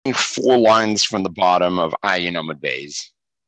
4 lines from the bottom of Ayin Amud Beis.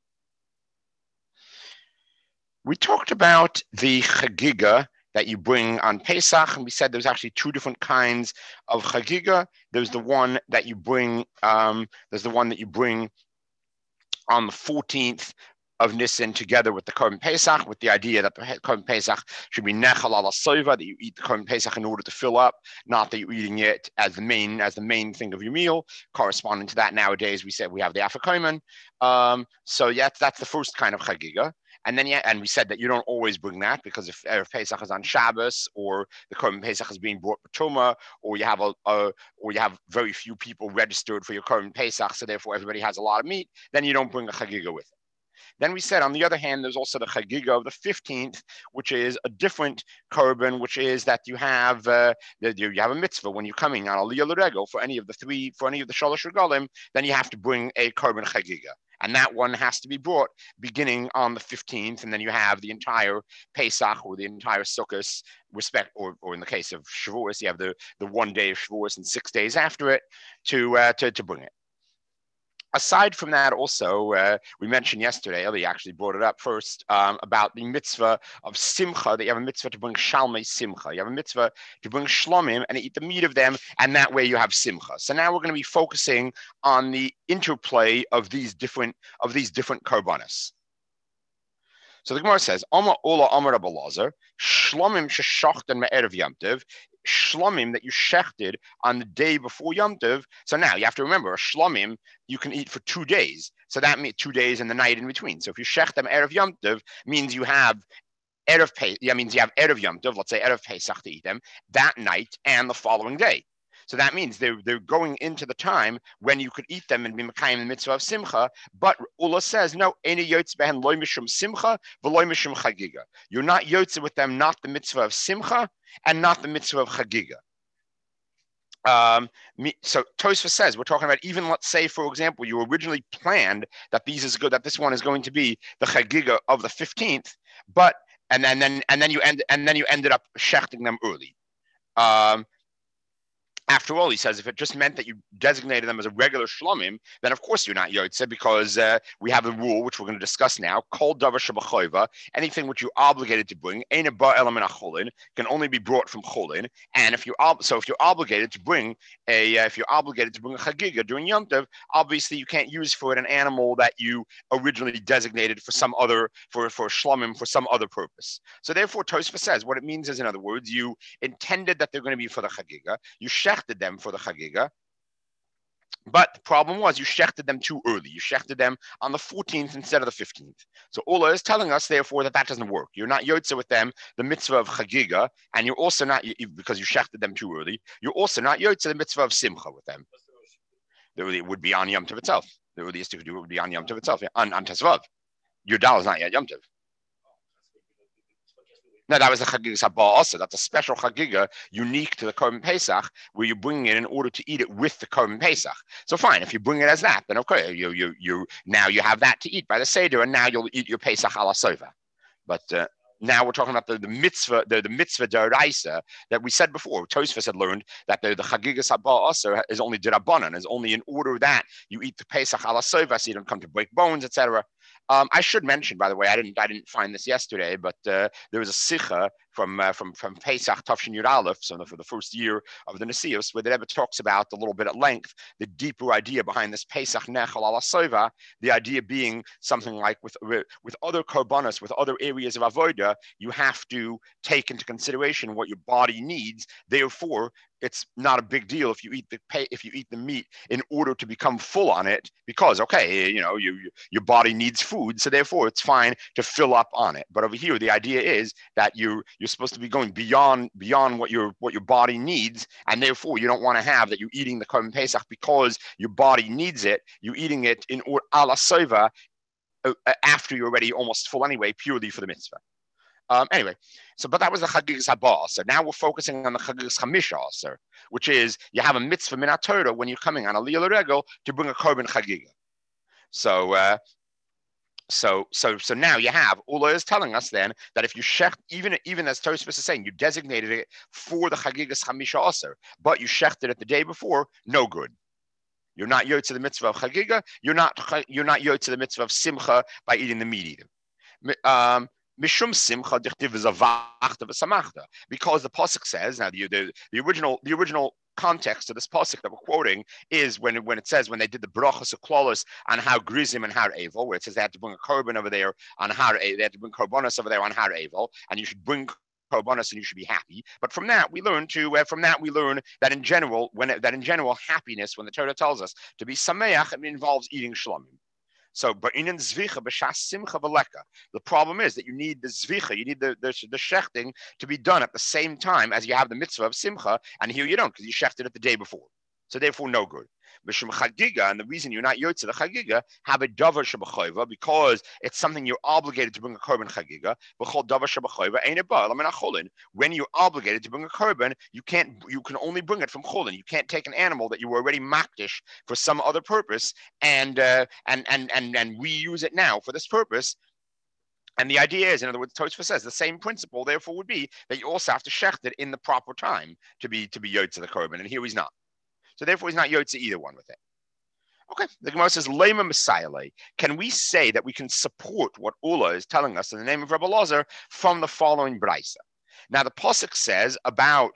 We talked about the chagiga that you bring on Pesach, and we said there's actually 2 different kinds of chagiga. There's the one that you bring. There's the one that you bring on the 14th of Nisan together with the Korban Pesach, with the idea that the Korban Pesach should be nechal ala sova, that you eat the Korban Pesach in order to fill up, not that you're eating it as the main thing of your meal. Corresponding to that, nowadays we said we have the afikomen. So yeah, that's the first kind of chagiga. And then and we said that you don't always bring that, because if Erev Pesach is on Shabbos, or the Korban Pesach is being brought b'tumah, or you have very few people registered for your Korban Pesach, so therefore everybody has a lot of meat, then you don't bring a chagiga with it. Then we said, on the other hand, there's also the chagiga of the 15th, which is a different korban, which is that you have a mitzvah when you're coming on Aliyah L'Regel for any of the Shalosh Regalim, then you have to bring a korban chagiga. And that one has to be brought beginning on the 15th, and then you have the entire Pesach or the entire Sukkot or in the case of Shavuos, you have the one day of Shavuos and 6 days after it to bring it. Aside from that, also, we mentioned yesterday, Eli actually brought it up first, about the mitzvah of simcha, that you have a mitzvah to bring shalmei simcha. You have a mitzvah to bring shlomim and eat the meat of them, and that way you have simcha. So now we're going to be focusing on the interplay of these different korbanos. So the Gemara says, Oma Ola Amar Rabbi Elazar, shlomim sheshachten me'erev Yom Tov, shlomim that you shechted on the day before Yom Tov. So now you have to remember, a shlomim you can eat for 2 days. So that means 2 days and the night in between. So if you shech them erev Yom Tov, means you have erev Yom Tov, let's say erev Pesach, to eat them that night and the following day. So that means they're going into the time when you could eat them and be mekayim the mitzvah of simcha. But Ula says, no, eni yotze behen loy mishum simcha v'loy mishum chagiga. You're not yotze with them, not the mitzvah of simcha and not the mitzvah of chagiga. So Tosfos says, we're talking about, even let's say, for example, you originally planned that this one is going to be the chagiga of the 15th, but and then you ended up shechting them early. After all, he says, if it just meant that you designated them as a regular shlomim, then of course you're not yotze, because we have a rule, which we're going to discuss now, kol davar shebachayva, anything which you're obligated to bring, ein ba ela min acholin, can only be brought from cholin. And if you're obligated to bring a chagiga during Yom Tov, obviously you can't use for it an animal that you originally designated for some other, for shlomim, for some other purpose. So therefore, Tosfos says, what it means is, in other words, you intended that they're going to be for the chagiga, you shechted them for the chagiga, but the problem was you shechted them too early. You shechted them on the 14th instead of the 15th. So Ula is telling us, therefore, that doesn't work. You're not yotze with them the mitzvah of chagiga, and you're also not, because you shechted them too early, you're also not yotze the mitzvah of simcha with them. It would be on Yom Tov itself. The earliest you could do it would be on Yom Tov itself, on Tesvav. Your dal is not yet Yom Tov. No, that was the Chagiga Sabah also. That's a special Chagiga unique to the Korban Pesach, where you bring it in order to eat it with the Korban Pesach. So fine, if you bring it as that, then okay, you now you have that to eat by the Seder, and now you'll eat your Pesach ala sova. But now we're talking about the mitzvah, the mitzvah d'oraisa that we said before. Tosfos had learned that the Chagiga Sabah also is only d'Rabbanan, is only in order that you eat the Pesach ala sova, so you don't come to break bones, etc. I should mention, by the way, I didn't find this yesterday, but there was a sicha from Pesach Tafshin Yud Aleph, so for the first year of the Nesius, where the Rebbe talks about a little bit at length the deeper idea behind this Pesach Nechal ala Sova. The idea being something like with other korbanos, with other areas of avoda, you have to take into consideration what your body needs. Therefore, it's not a big deal if you eat the meat in order to become full on it, because your body needs food, so therefore it's fine to fill up on it. But over here, the idea is that you're supposed to be going beyond what your body needs, and therefore you don't want to have that you're eating the Korban Pesach because your body needs it. You're eating it in or ala sova after you're already almost full anyway, purely for the mitzvah. Anyway, but that was the Chagigas Haba. So now we're focusing on the Chagigas Chamisha Aser, which is you have a mitzvah min Torah when you're coming on Aliyah L'Regel to bring a korban chagiga. So now you have, Ula is telling us then that if you shech, even as Tosfos is saying, you designated it for the Chagigas Chamisha Aser, but you shechted it the day before, no good. You're not yotze the mitzvah of chagiga. You're not yotze the mitzvah of simcha by eating the meat either. Mishum simcha dichtiv zavachta v'samachta, because the pasuk says, now the original context of this pasuk that we're quoting is when it says when they did the brachas of klalos on Har Grizim and Har Evel, where it says they had to bring a korban over there on Har Evel, they had to bring korbanos over there on Har Evel, and you should bring korbanos and you should be happy. But from that we learn that in general happiness, when the Torah tells us to be sameach, it involves eating shlomim. So, but in zvicha b'shas simcha v'leka, the problem is that you need the zvicha, you need the shechting to be done at the same time as you have the mitzvah of simcha, and here you don't, because you shechted it the day before. So therefore, no good. Mishum chagiga, and the reason you're not yotze the chagiga, have a davar shebachayva, because it's something you're obligated to bring a korban chagiga. B'chol davar shebachayva ain't it ba lamin acholin. When you're obligated to bring a korban, you can only bring it from cholin. You can't take an animal that you were already makdish for some other purpose and reuse it now for this purpose. And the idea is, in other words, Tosfos says the same principle, therefore, would be that you also have to shecht it in the proper time to be yotze the korban, and here he's not. So therefore, he's not yotze either one with it. Okay, the Gemara says, Lema Messiah. Can we say that we can support what Ula is telling us in the name of Rabbi Lazar from the following brisa? Now the pasuk says about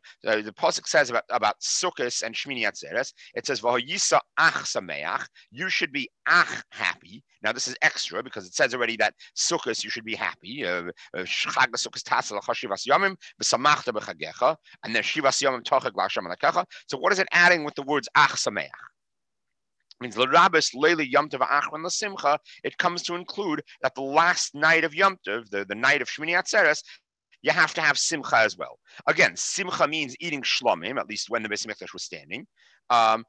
Sukkos and Shmini Atzeres. It says V'hoyisa ach sameach. You should be ach happy. Now this is extra because it says already that Sukkos you should be happy. Chag Sukkos tasel chashivas yamim b'samachta b'chagecha, and then shivas yamim tocheg l'Hashem alakecha. So what is it adding with the words ach sameach? It means l'rabis leili Yom Tov achron l'simcha. It comes to include that the last night of Yom Tov, the night of Shmini Atzeres, you have to have simcha as well. Again, simcha means eating shlomim, at least when the Beis Mikdash was standing. Now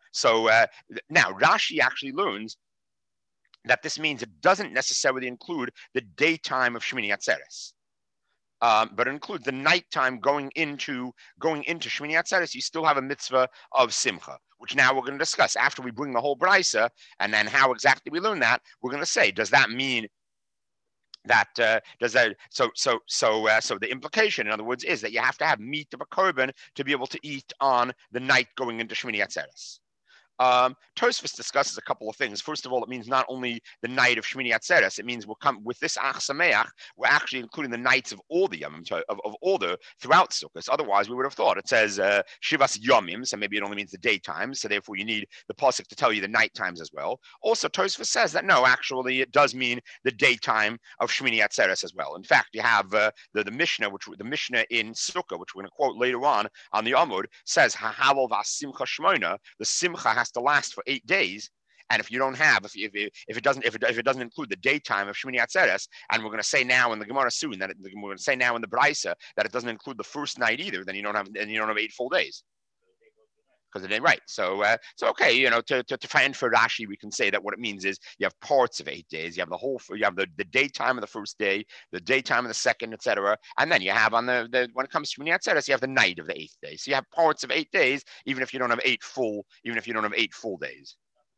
Rashi actually learns that this means it doesn't necessarily include the daytime of Shmini Atzeres, but it includes the nighttime going into Shmini Atzeres. You still have a mitzvah of simcha, which now we're going to discuss after we bring the whole brisa, and then how exactly we learn that. We're going to say, does that mean that so the implication, in other words, is that you have to have meat of a korban to be able to eat on the night going into Shmini Atzeres. Tosfos discusses a couple of things. First of all, it means not only the night of Shmini Atzeres, it means we'll come with this Ach Sameach, we're actually including the nights of all the Yomim, of all the throughout Sukkot. Otherwise, we would have thought it says Shivas Yomim, so maybe it only means the daytime. So therefore, you need the pasuk to tell you the night times as well. Also, Tosfos says that no, actually, it does mean the daytime of Shmini Atzeres as well. In fact, you have the Mishnah, the Mishnah in Sukkah, which we're going to quote later on the Amud, says Hahalol v'Simcha Shmoina. The Simcha has to last for 8 days, and if you don't have, if it doesn't include the daytime of Shmini Atzeres, and we're going to say now in the Gemara soon that we're going to say now in the Brisa that it doesn't include the first night either, then you don't have 8 full days. Because it ain't right. So okay, to find for Rashi, we can say that what it means is you have parts of 8 days. You have the daytime of the first day, the daytime of the second, etc. And then you have on the when it comes to Shmini Atzeres, you have the night of the 8th day. So you have parts of 8 days, even if you don't have 8 full days.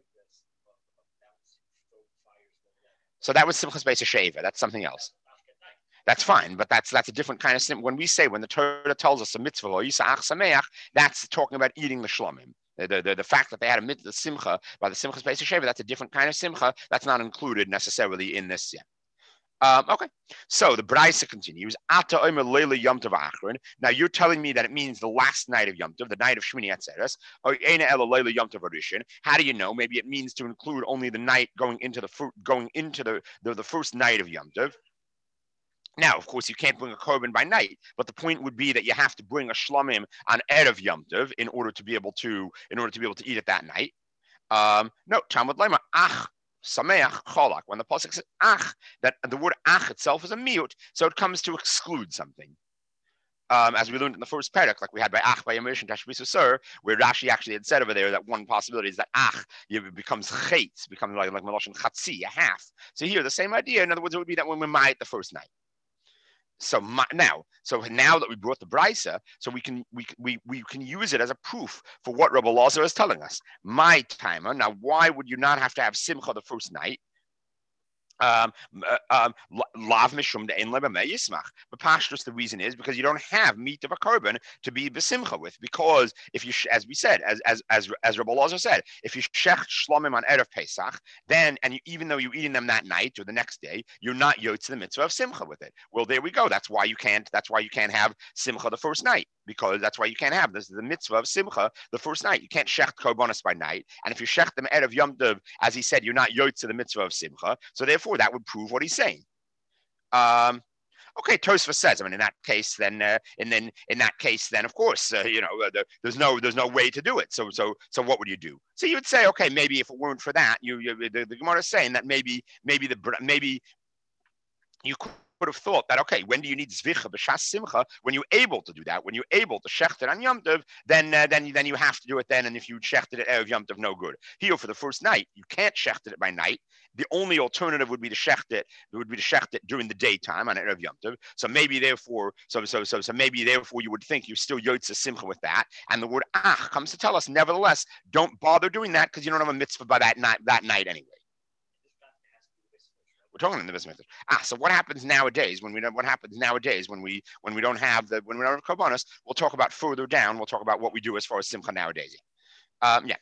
So that was Simchas Beis Sheva. That's something else. That's fine, but that's a different kind of when we say, when the Torah tells us a mitzvah or Yisa'ach Sameach, that's talking about eating the shlomim. The fact that they had a mitzvah simcha by the Simchas Beis Sheva, that's a different kind of simcha. That's not included necessarily in this yet. Okay, so the Brisa continues. Ata omer leila Yom Tov achron. Now you're telling me that it means the last night of Yom Tov, the night of Shmini Atzeres. Or ena ela leila Yom Tov Rishon. How do you know? Maybe it means to include only the night going into the first night of Yom Tov. Now, of course, you can't bring a korban by night, but the point would be that you have to bring a shlomim on Erev Yom Tov in order to be able to eat it that night. No, Talmud Lema ach sameach cholak. When the pasuk says ach, that the word ach itself is a miut, so it comes to exclude something. As we learned in the first parak, like we had by ach by Yamish and Tashbis Usur, where Rashi actually had said over there that one possibility is that ach becomes chetz, becomes like Meloshin chatzi, a half. So here, the same idea. In other words, it would be that when we might the first night. So now that we brought the brisa, so we can use it as a proof for what Rabbi Lazar is telling us. My timer. Now, why would you not have to have simcha the first night? Lav mishum de ein lebameh yismach. But pashtus, the reason is because you don't have meat of a korban to be besimcha with. Because if you, as we said, as Rabbi Lazar said, if you shech shlomim on erev Pesach, then even though you're eating them that night or the next day, you're not yotze the mitzvah of simcha with it. Well, there we go. That's why you can't. That's why you can't have simcha the first night, because that's why you can't have this. The mitzvah of simcha the first night. You can't shecht korbanos by night, and if you shecht them erev Yom Tov, as he said, you're not yotze the mitzvah of simcha. So therefore, that would prove what he's saying. Okay, Tosfos says. I mean, in that case, then, of course, there's no way to do it. So what would you do? So you would say, okay, maybe if it weren't for that, the Gemara is saying that maybe you could have thought that, okay, when do you need zvicha b'shas simcha? When you're able to do that, when you're able to shecht it on Yom Tov, then you have to do it then. And if you shechted it erev Yom Tov, no good. Here for the first night, you can't shecht it by night. The only alternative would be to shecht it. During the daytime on erev Yom Tov. So maybe therefore, you would think you're still yotze simcha with that. And the word ach comes to tell us, nevertheless, don't bother doing that because you don't have a mitzvah by that night anyway. We're talking in the business. So what happens nowadays when we don't have korbanos? We'll talk about further down. We'll talk about what we do as far as simcha nowadays. Okay,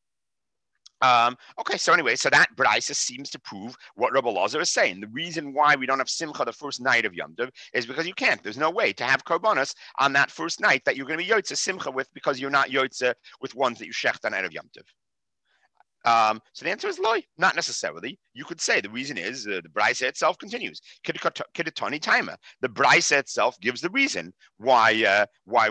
so anyway, so that Braisa seems to prove what Rabbi Lazar is saying. The reason why we don't have simcha the first night of Yom Tov is because you can't. There's no way to have korbanos on that first night that you're going to be yotze simcha with, because you're not yotze with ones that you shecht on erev Yom Tov. So the answer is loy, not necessarily. You could say the reason is the Braisa itself continues. Kidatoni timer. The Braisa itself gives the reason why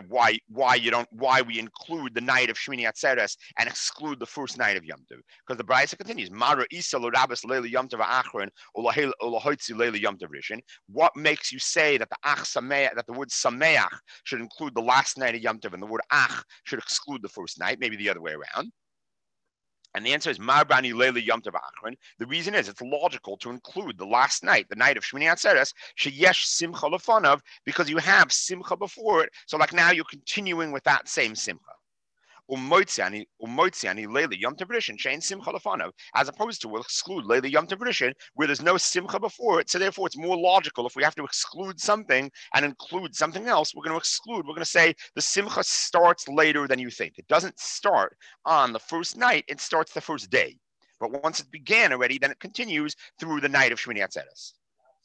we include the night of Shmini Atzeres and exclude the first night of Yom Tov. Because the Braisa continues. Mara isa l'rabas leili Yom Tov achron ulahoitzi leili Yom Tov rishon. What makes you say that the word sameach should include the last night of Yom Tov and the word ach should exclude the first night? Maybe the other way around. And the answer is Marbani Leili Yom Tov Achron. The reason is it's logical to include the last night, the night of Shmini Atzeres, Sheyesh Simcha Lefonav, because you have Simcha before it. So like now you're continuing with that same Simcha. Umoitziani Leili Yom Tov Rishon Shein Simcha Lefonav, as opposed to we'll exclude Leili Yom Tov Rishon where there's no Simcha before it. So therefore it's more logical if we have to exclude something and include something else. We're going to say the Simcha starts later than you think. It doesn't start on the first night, it starts the first day. But once it began already, then it continues through the night of Shmini Atzeres.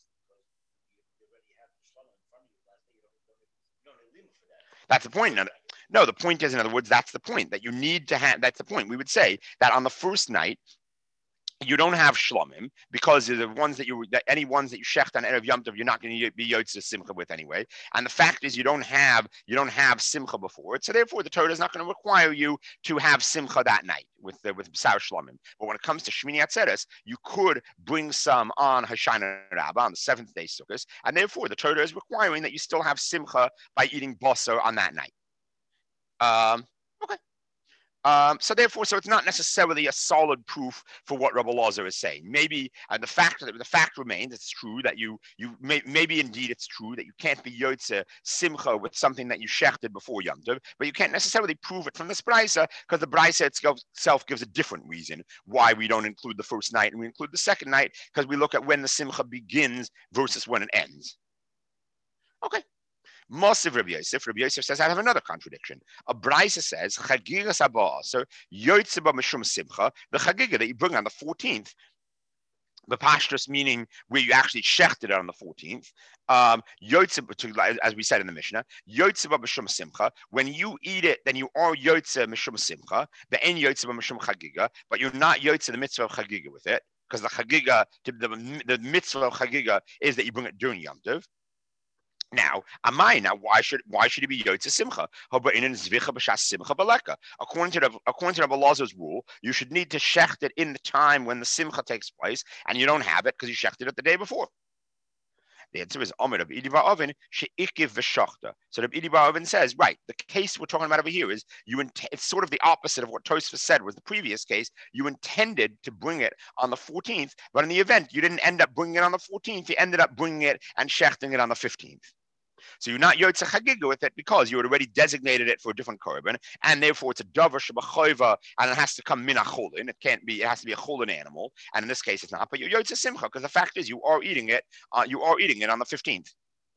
That's the point. No, the point is, in other words, that's the point that you need to have. That's the point. We would say that on the first night, you don't have shlomim because the ones any ones that you shecht on erev Yom Tov, you're not going to be yotze simcha with anyway. And the fact is, you don't have simcha before it, so therefore the Torah is not going to require you to have simcha that night with b'sar shlomim. But when it comes to Shmini Atzeres, you could bring some on Hoshana Rabbah on the 7th day Sukkos, and therefore the Torah is requiring that you still have simcha by eating basar on that night. Okay. So therefore, it's not necessarily a solid proof for what Rabbi Lazar is saying. Maybe the fact remains. It's true that maybe indeed it's true that you can't be yotze simcha with something that you shechted before Yom Tov, but you can't necessarily prove it from this Braisa because the Braisa itself gives a different reason why we don't include the first night and we include the second night, because we look at when the simcha begins versus when it ends. Okay. Mosiv Rabbi Yosef says, I have another contradiction. A Braisa says, Chagiga Sabah, so Yotze ba Mishum Simcha, the Chagiga that you bring on the 14th, the Pashtus meaning where you actually shechted it on the 14th, Yotze, as we said in the Mishnah, Yotze ba Mishum Simcha, when you eat it, then you are Yotze Mishum Simcha, the En Yotze ba Mishum Chagiga, but you're not Yotze the mitzvah of Chagiga with it, because the Chagiga, the mitzvah of Chagiga is that you bring it during Yom Tov. Now, why should he be yotze simcha? According to Rabbi Lazar's rule, you should need to shecht it in the time when the simcha takes place, and you don't have it because you shechted it the day before. The answer is Omer of Idi Bar Oven she'ikiv v'shachta. So Rabbi Idi Bar Oven says, right, the case we're talking about over here is it's sort of the opposite of what Tosfos said was the previous case. You intended to bring it on the 14th, but in the event you didn't end up bringing it on the 14th. You ended up bringing it and shechting it on the 15th. So you're not Yotze Chagiga with it because you had already designated it for a different korban, and therefore it's a davar shebachoiva, and it has to come min acholin. It can't be. It has to be a cholin animal, and in this case it's not. But you're Yotze Simcha because the fact is you are eating it. You are eating it on the 15th.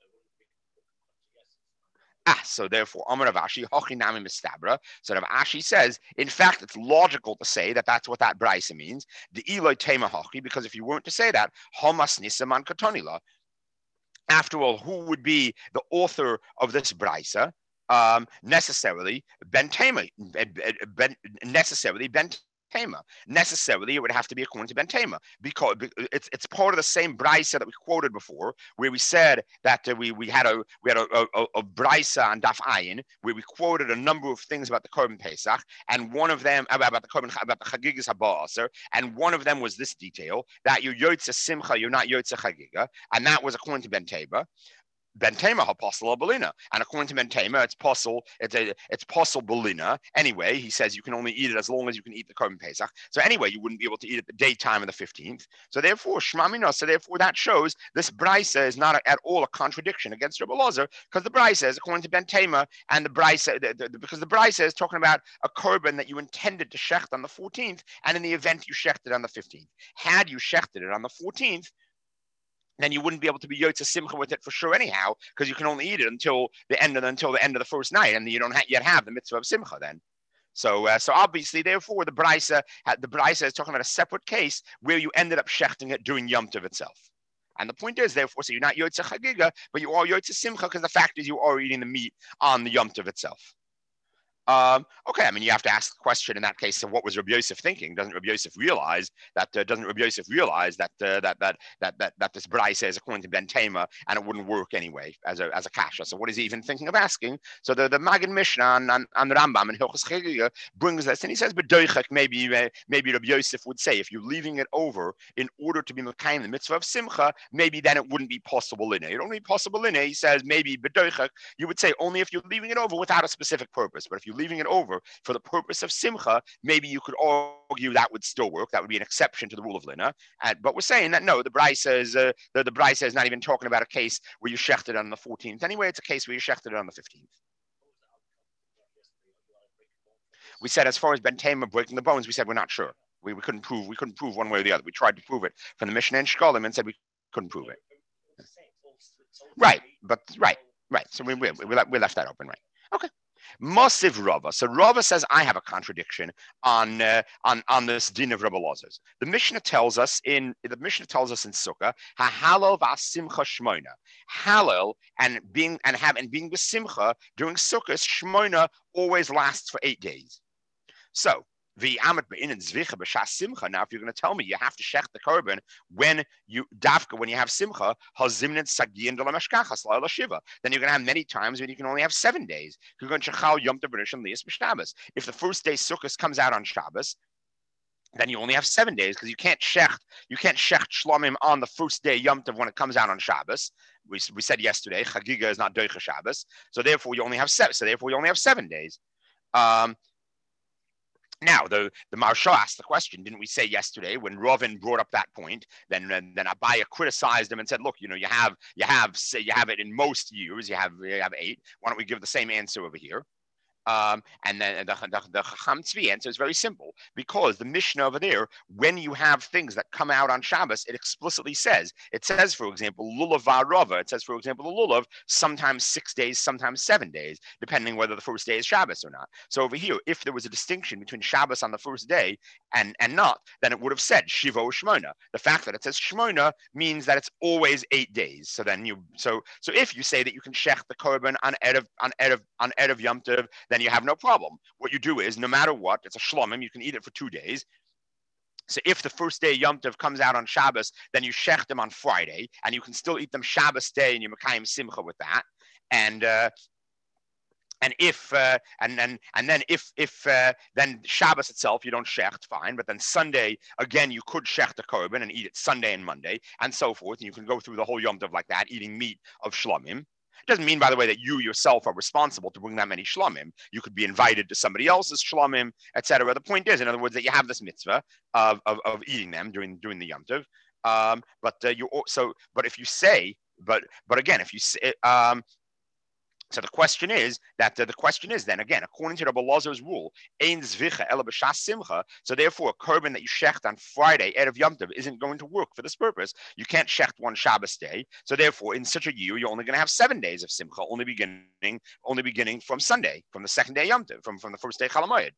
So therefore, Amar Rav Ashi, Hochinami Mistabra. So Rav Ashi says, in fact, it's logical to say that that's what that brisa means. The Eloi Tema Hochi, because if you weren't to say that, Hamas Nisaman Katonila. After all, who would be the author of this brisa? Necessarily Ben Tema. Necessarily Ben Tema. Necessarily, it would have to be according to Ben Tema because it's part of the same brisa that we quoted before, where we said that we had a brisa on Daf Ayin where we quoted a number of things about the Korban Pesach, and one of them about the Chagigas Haba'aser, and one of them was this detail that you're Yotze Simcha, you're not Yotze Chagiga, and that was according to Ben Tema. Ben Tema apostle belina, and according to Ben Tema, it's possible. It's possible belina. Anyway, he says you can only eat it as long as you can eat the Korban Pesach. So anyway, you wouldn't be able to eat it the daytime of the 15th. So therefore, Shmamina. So therefore, that shows this brisa is not at all a contradiction against Rabbi Elazar, because the brisa is according to Ben Tema, and the brisa because the brisa is talking about a korban that you intended to shecht on the 14th, and in the event you shechted on the 15th. Had you shechted it on the 14th, then you wouldn't be able to be Yotze Simcha with it for sure anyhow, because you can only eat it until the end of the first night, and you don't yet have the mitzvah of Simcha then. So obviously, therefore, the brisa is talking about a separate case where you ended up shechting it during Yom Tov itself. And the point is, therefore, so you're not Yotze Chagiga, but you are Yotze Simcha, because the fact is you are eating the meat on the Yom Tov itself. Okay, I mean, you have to ask the question in that case. So, what was Rabbi Yosef thinking? Doesn't Rabbi Yosef realize that? That this brisa is according to Ben Tema, and it wouldn't work anyway as a kasha? So, what is he even thinking of asking? So, the Magen Mishnah on the Rambam and Hilchos Chagiga brings this, and he says, "B'doichak, maybe Rabbi Yosef would say, if you're leaving it over in order to be mekayim the mitzvah of Simcha, maybe then it wouldn't be possible in it. It only be possible in it." He says, maybe b'doichak, you would say only if you're leaving it over without a specific purpose, but if you're leaving it over for the purpose of Simcha, maybe you could argue that would still work. That would be an exception to the rule of Lina. But we're saying that no, the brisa is not even talking about a case where you shechted on the 14th. Anyway, it's a case where you shechted on the 15th. We said as far as Ben Tema breaking the bones, we said we're not sure. We couldn't prove one way or the other. We tried to prove it from the Mishnah and Shkolim and said we couldn't prove it. Right. So we left that open, right? Okay. Masiv Rava. So Rava says I have a contradiction on this din of Rabbi Elazar's. The Mishnah tells us in Sukkah, Halal v'asimcha shmoina. Halal and being with simcha during Sukkah, shmoina always lasts for 8 days. So the amat be'in and zvicha b'shas simcha. Now, if you're going to tell me you have to shech the korban when you have simcha, hazimnit sagiin delamashkachas la'ala shiva, then you're going to have many times when you can only have 7 days. You're going to shechal yom tov rishon liyas b'Shabbos. If the first day Sukkot comes out on Shabbos, then you only have 7 days because you can't shecht shlomim on the first day Yom Tov when it comes out on Shabbos. We said yesterday Chagiga is not doicha Shabbos, so therefore you only have 7 days. Now, the Maharsha asked the question, didn't we say yesterday when Ravin brought up that point? Then Abaya criticized him and said, "Look, you have it in most years. You have 8. Why don't we give the same answer over here?" And then the Chacham Tzvi answer is very simple, because the Mishnah over there, when you have things that come out on Shabbos, it explicitly says, for example, Lulav Va'arava. It says, for example, the Lulav, sometimes 6 days, sometimes 7 days, depending whether the first day is Shabbos or not. So over here, if there was a distinction between Shabbos on the first day and not, then it would have said Shiva or Shmona. The fact that it says Shmona means that it's always 8 days. So then so if you say that you can shech the korban on Erev Yom Tov, then you have no problem. What you do is, no matter what, it's a shlomim, you can eat it for 2 days. So if the first day Yom Tov comes out on Shabbos, then you shech them on Friday, and you can still eat them Shabbos day, and you mekayim simcha with that. Then Shabbos itself you don't shecht, fine, but then Sunday again you could shecht the korban and eat it Sunday and Monday and so forth, and you can go through the whole Yom Tov like that, eating meat of shlomim. It doesn't mean, by the way, that you yourself are responsible to bring that many shlomim. You could be invited to somebody else's shlomim, etc. The point is, in other words, that you have this mitzvah of eating them during the Yom Tov. But if you say, but again, if you say, So the question is then again, according to Rabbi Lazar's rule, ein zvicha ela b'shas simcha. So therefore, a korban that you shecht on Friday, erev Yom Tov, isn't going to work for this purpose. You can't shecht one Shabbos day. So therefore, in such a year, you're only going to have 7 days of simcha, only beginning from Sunday, from the second day Yom Tov, from the first day Chol Hamoed.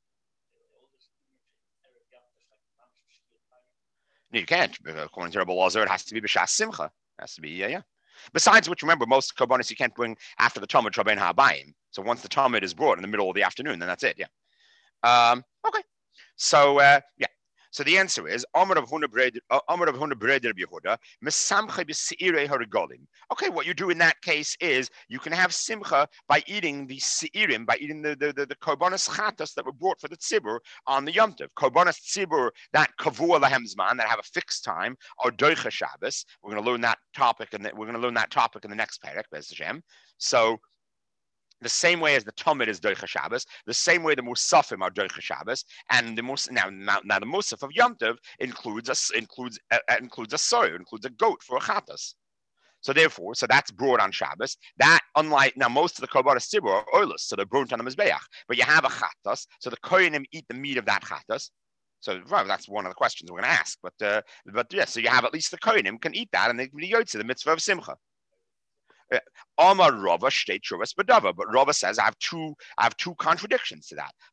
No, you can't. According to Rabbi Lazar, it has to be b'shas simcha. It has to be yeah. Besides which, remember, most korbanos you can't bring after the Talmud Rabbein Ha'abayim. So once the Talmud is brought in the middle of the afternoon, then that's it. Yeah. Okay. So yeah. So the answer is Amar of Huna Breder Yehuda Mesamcha b'Seirei Harigolim. Okay, what you do in that case is you can have simcha by eating the seirim, by eating the korbanos chatas that were brought for the tzibur on the Yom Tov. Korbanos tzibur that kavua lahem zman, that have a fixed time, or doicha Shabbos. We're going to learn that topic, and we're going to learn that topic in the next parak, Be'ez Hashem. So the same way as the Talmud is Doicha Shabbos, the same way the Musafim are Doicha Shabbos, and the now the Musaf of Yom Tov includes a soy, includes a goat for a chatas. So therefore, that's brought on Shabbos. That, unlike now, most of the korbanos tzibur are oilus, so they're burnt on the mizbeach. But you have a chatas, so the kohenim eat the meat of that chatas. So well, that's one of the questions we're going to ask. But yeah, so you have at least the kohenim can eat that, and they can be yotze the mitzvah of simcha. Amar Rava state Shuvas Badava, but Rava says I have two contradictions to that.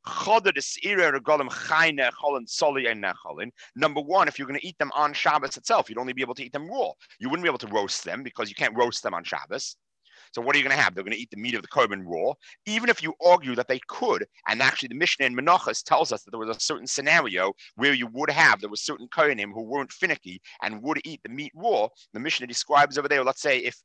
Number one, if you're going to eat them on Shabbos itself, you'd only be able to eat them raw. You wouldn't be able to roast them because you can't roast them on Shabbos. So what are you going to have? They're going to eat the meat of the korban raw, even if you argue that they could. And actually, the Mishnah in Menachos tells us that there was a certain scenario where there was certain kohanim who weren't finicky and would eat the meat raw. The Mishnah describes over there. Let's say if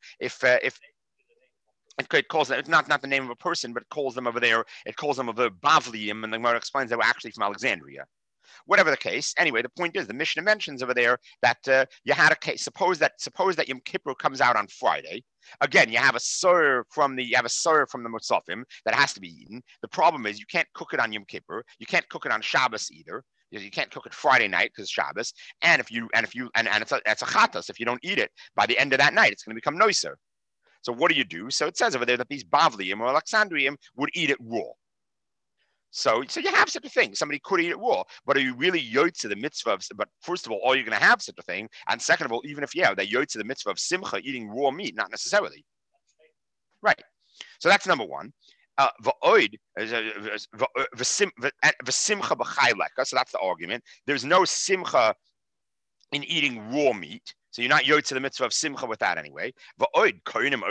it calls them, it's not the name of a person, but it calls them over there. It calls them of the Bavliim, and the Gemara explains they were actually from Alexandria. Whatever the case, anyway, the point is the Mishnah mentions over there that you had a case. Suppose that Yom Kippur comes out on Friday. Again, you have a sur from the Musafim that has to be eaten. The problem is you can't cook it on Yom Kippur. You can't cook it on Shabbos either. You can't cook it Friday night because Shabbos. And it's a chatas. If you don't eat it by the end of that night, it's going to become noiser. So what do you do? So it says over there that these Bavliim or Alexandrium would eat it raw. So you have such a thing. Somebody could eat it raw, but are you really yotze the mitzvah? But first of all, are you going to have such a thing? And second of all, even if they yotze the mitzvah of simcha, eating raw meat, not necessarily. Right. So that's number one. V'oid v'simcha b'chayleka. So that's the argument. There's no simcha in eating raw meat. So you're not yotze the mitzvah of simcha with that anyway. Also, you're going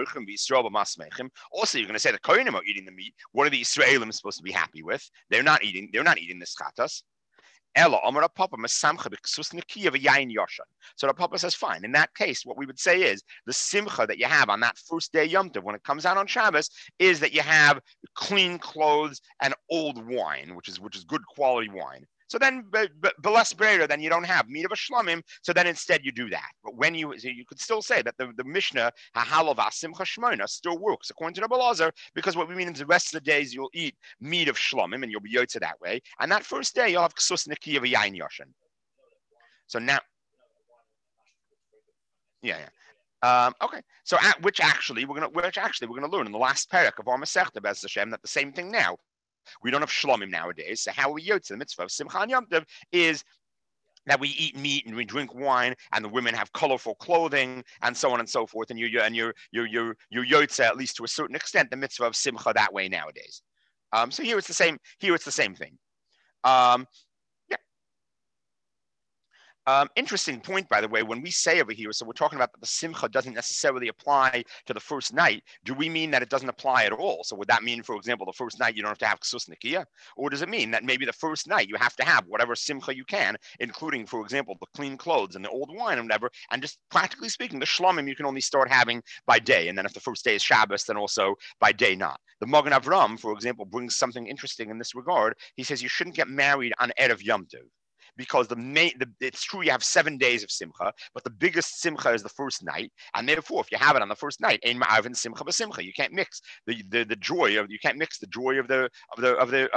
to say the kohenim are eating the meat. What are the Israelim supposed to be happy with? They're not eating this chatas. So the Papa says, fine. In that case, what we would say is the simcha that you have on that first day Yom Tov when it comes out on Shabbos is that you have clean clothes and old wine, which is good quality wine. So then, less breder, then you don't have meat of a shlamim. So then instead you do that. But when you could still say that the Mishnah Ha'halava Simcha Shmona still works according to the Belazar, because what we mean is the rest of the days you'll eat meat of shlamim and you'll be yotze that way. And that first day you'll have ksus neki of a yain yoshen. So now, okay. So which actually we're gonna learn in the last parak of our Masechta Be'ez Hashem that the same thing now. We don't have shlomim nowadays. So how we yotze the mitzvah of Simcha Yom Tov is that we eat meat and we drink wine, and the women have colorful clothing and so on and so forth. And you're yotze at least to a certain extent the mitzvah of Simcha that way nowadays. So here it's the same. Here it's the same thing. Interesting point, by the way, when we say over here, so we're talking about that the simcha doesn't necessarily apply to the first night. Do we mean that it doesn't apply at all? So would that mean, for example, the first night you don't have to have ksus nikia? Or does it mean that maybe the first night you have to have whatever simcha you can, including, for example, the clean clothes and the old wine and whatever, and just practically speaking, the shlomim you can only start having by day, and then if the first day is Shabbos, then also by day not. The Magen Avram, for example, brings something interesting in this regard. He says you shouldn't get married on Erev Yom Tov, because it's true you have 7 days of simcha, but the biggest simcha is the first night, and therefore, if you have it on the first night, ein ma'avin simcha b'simcha, you can't mix the joy of the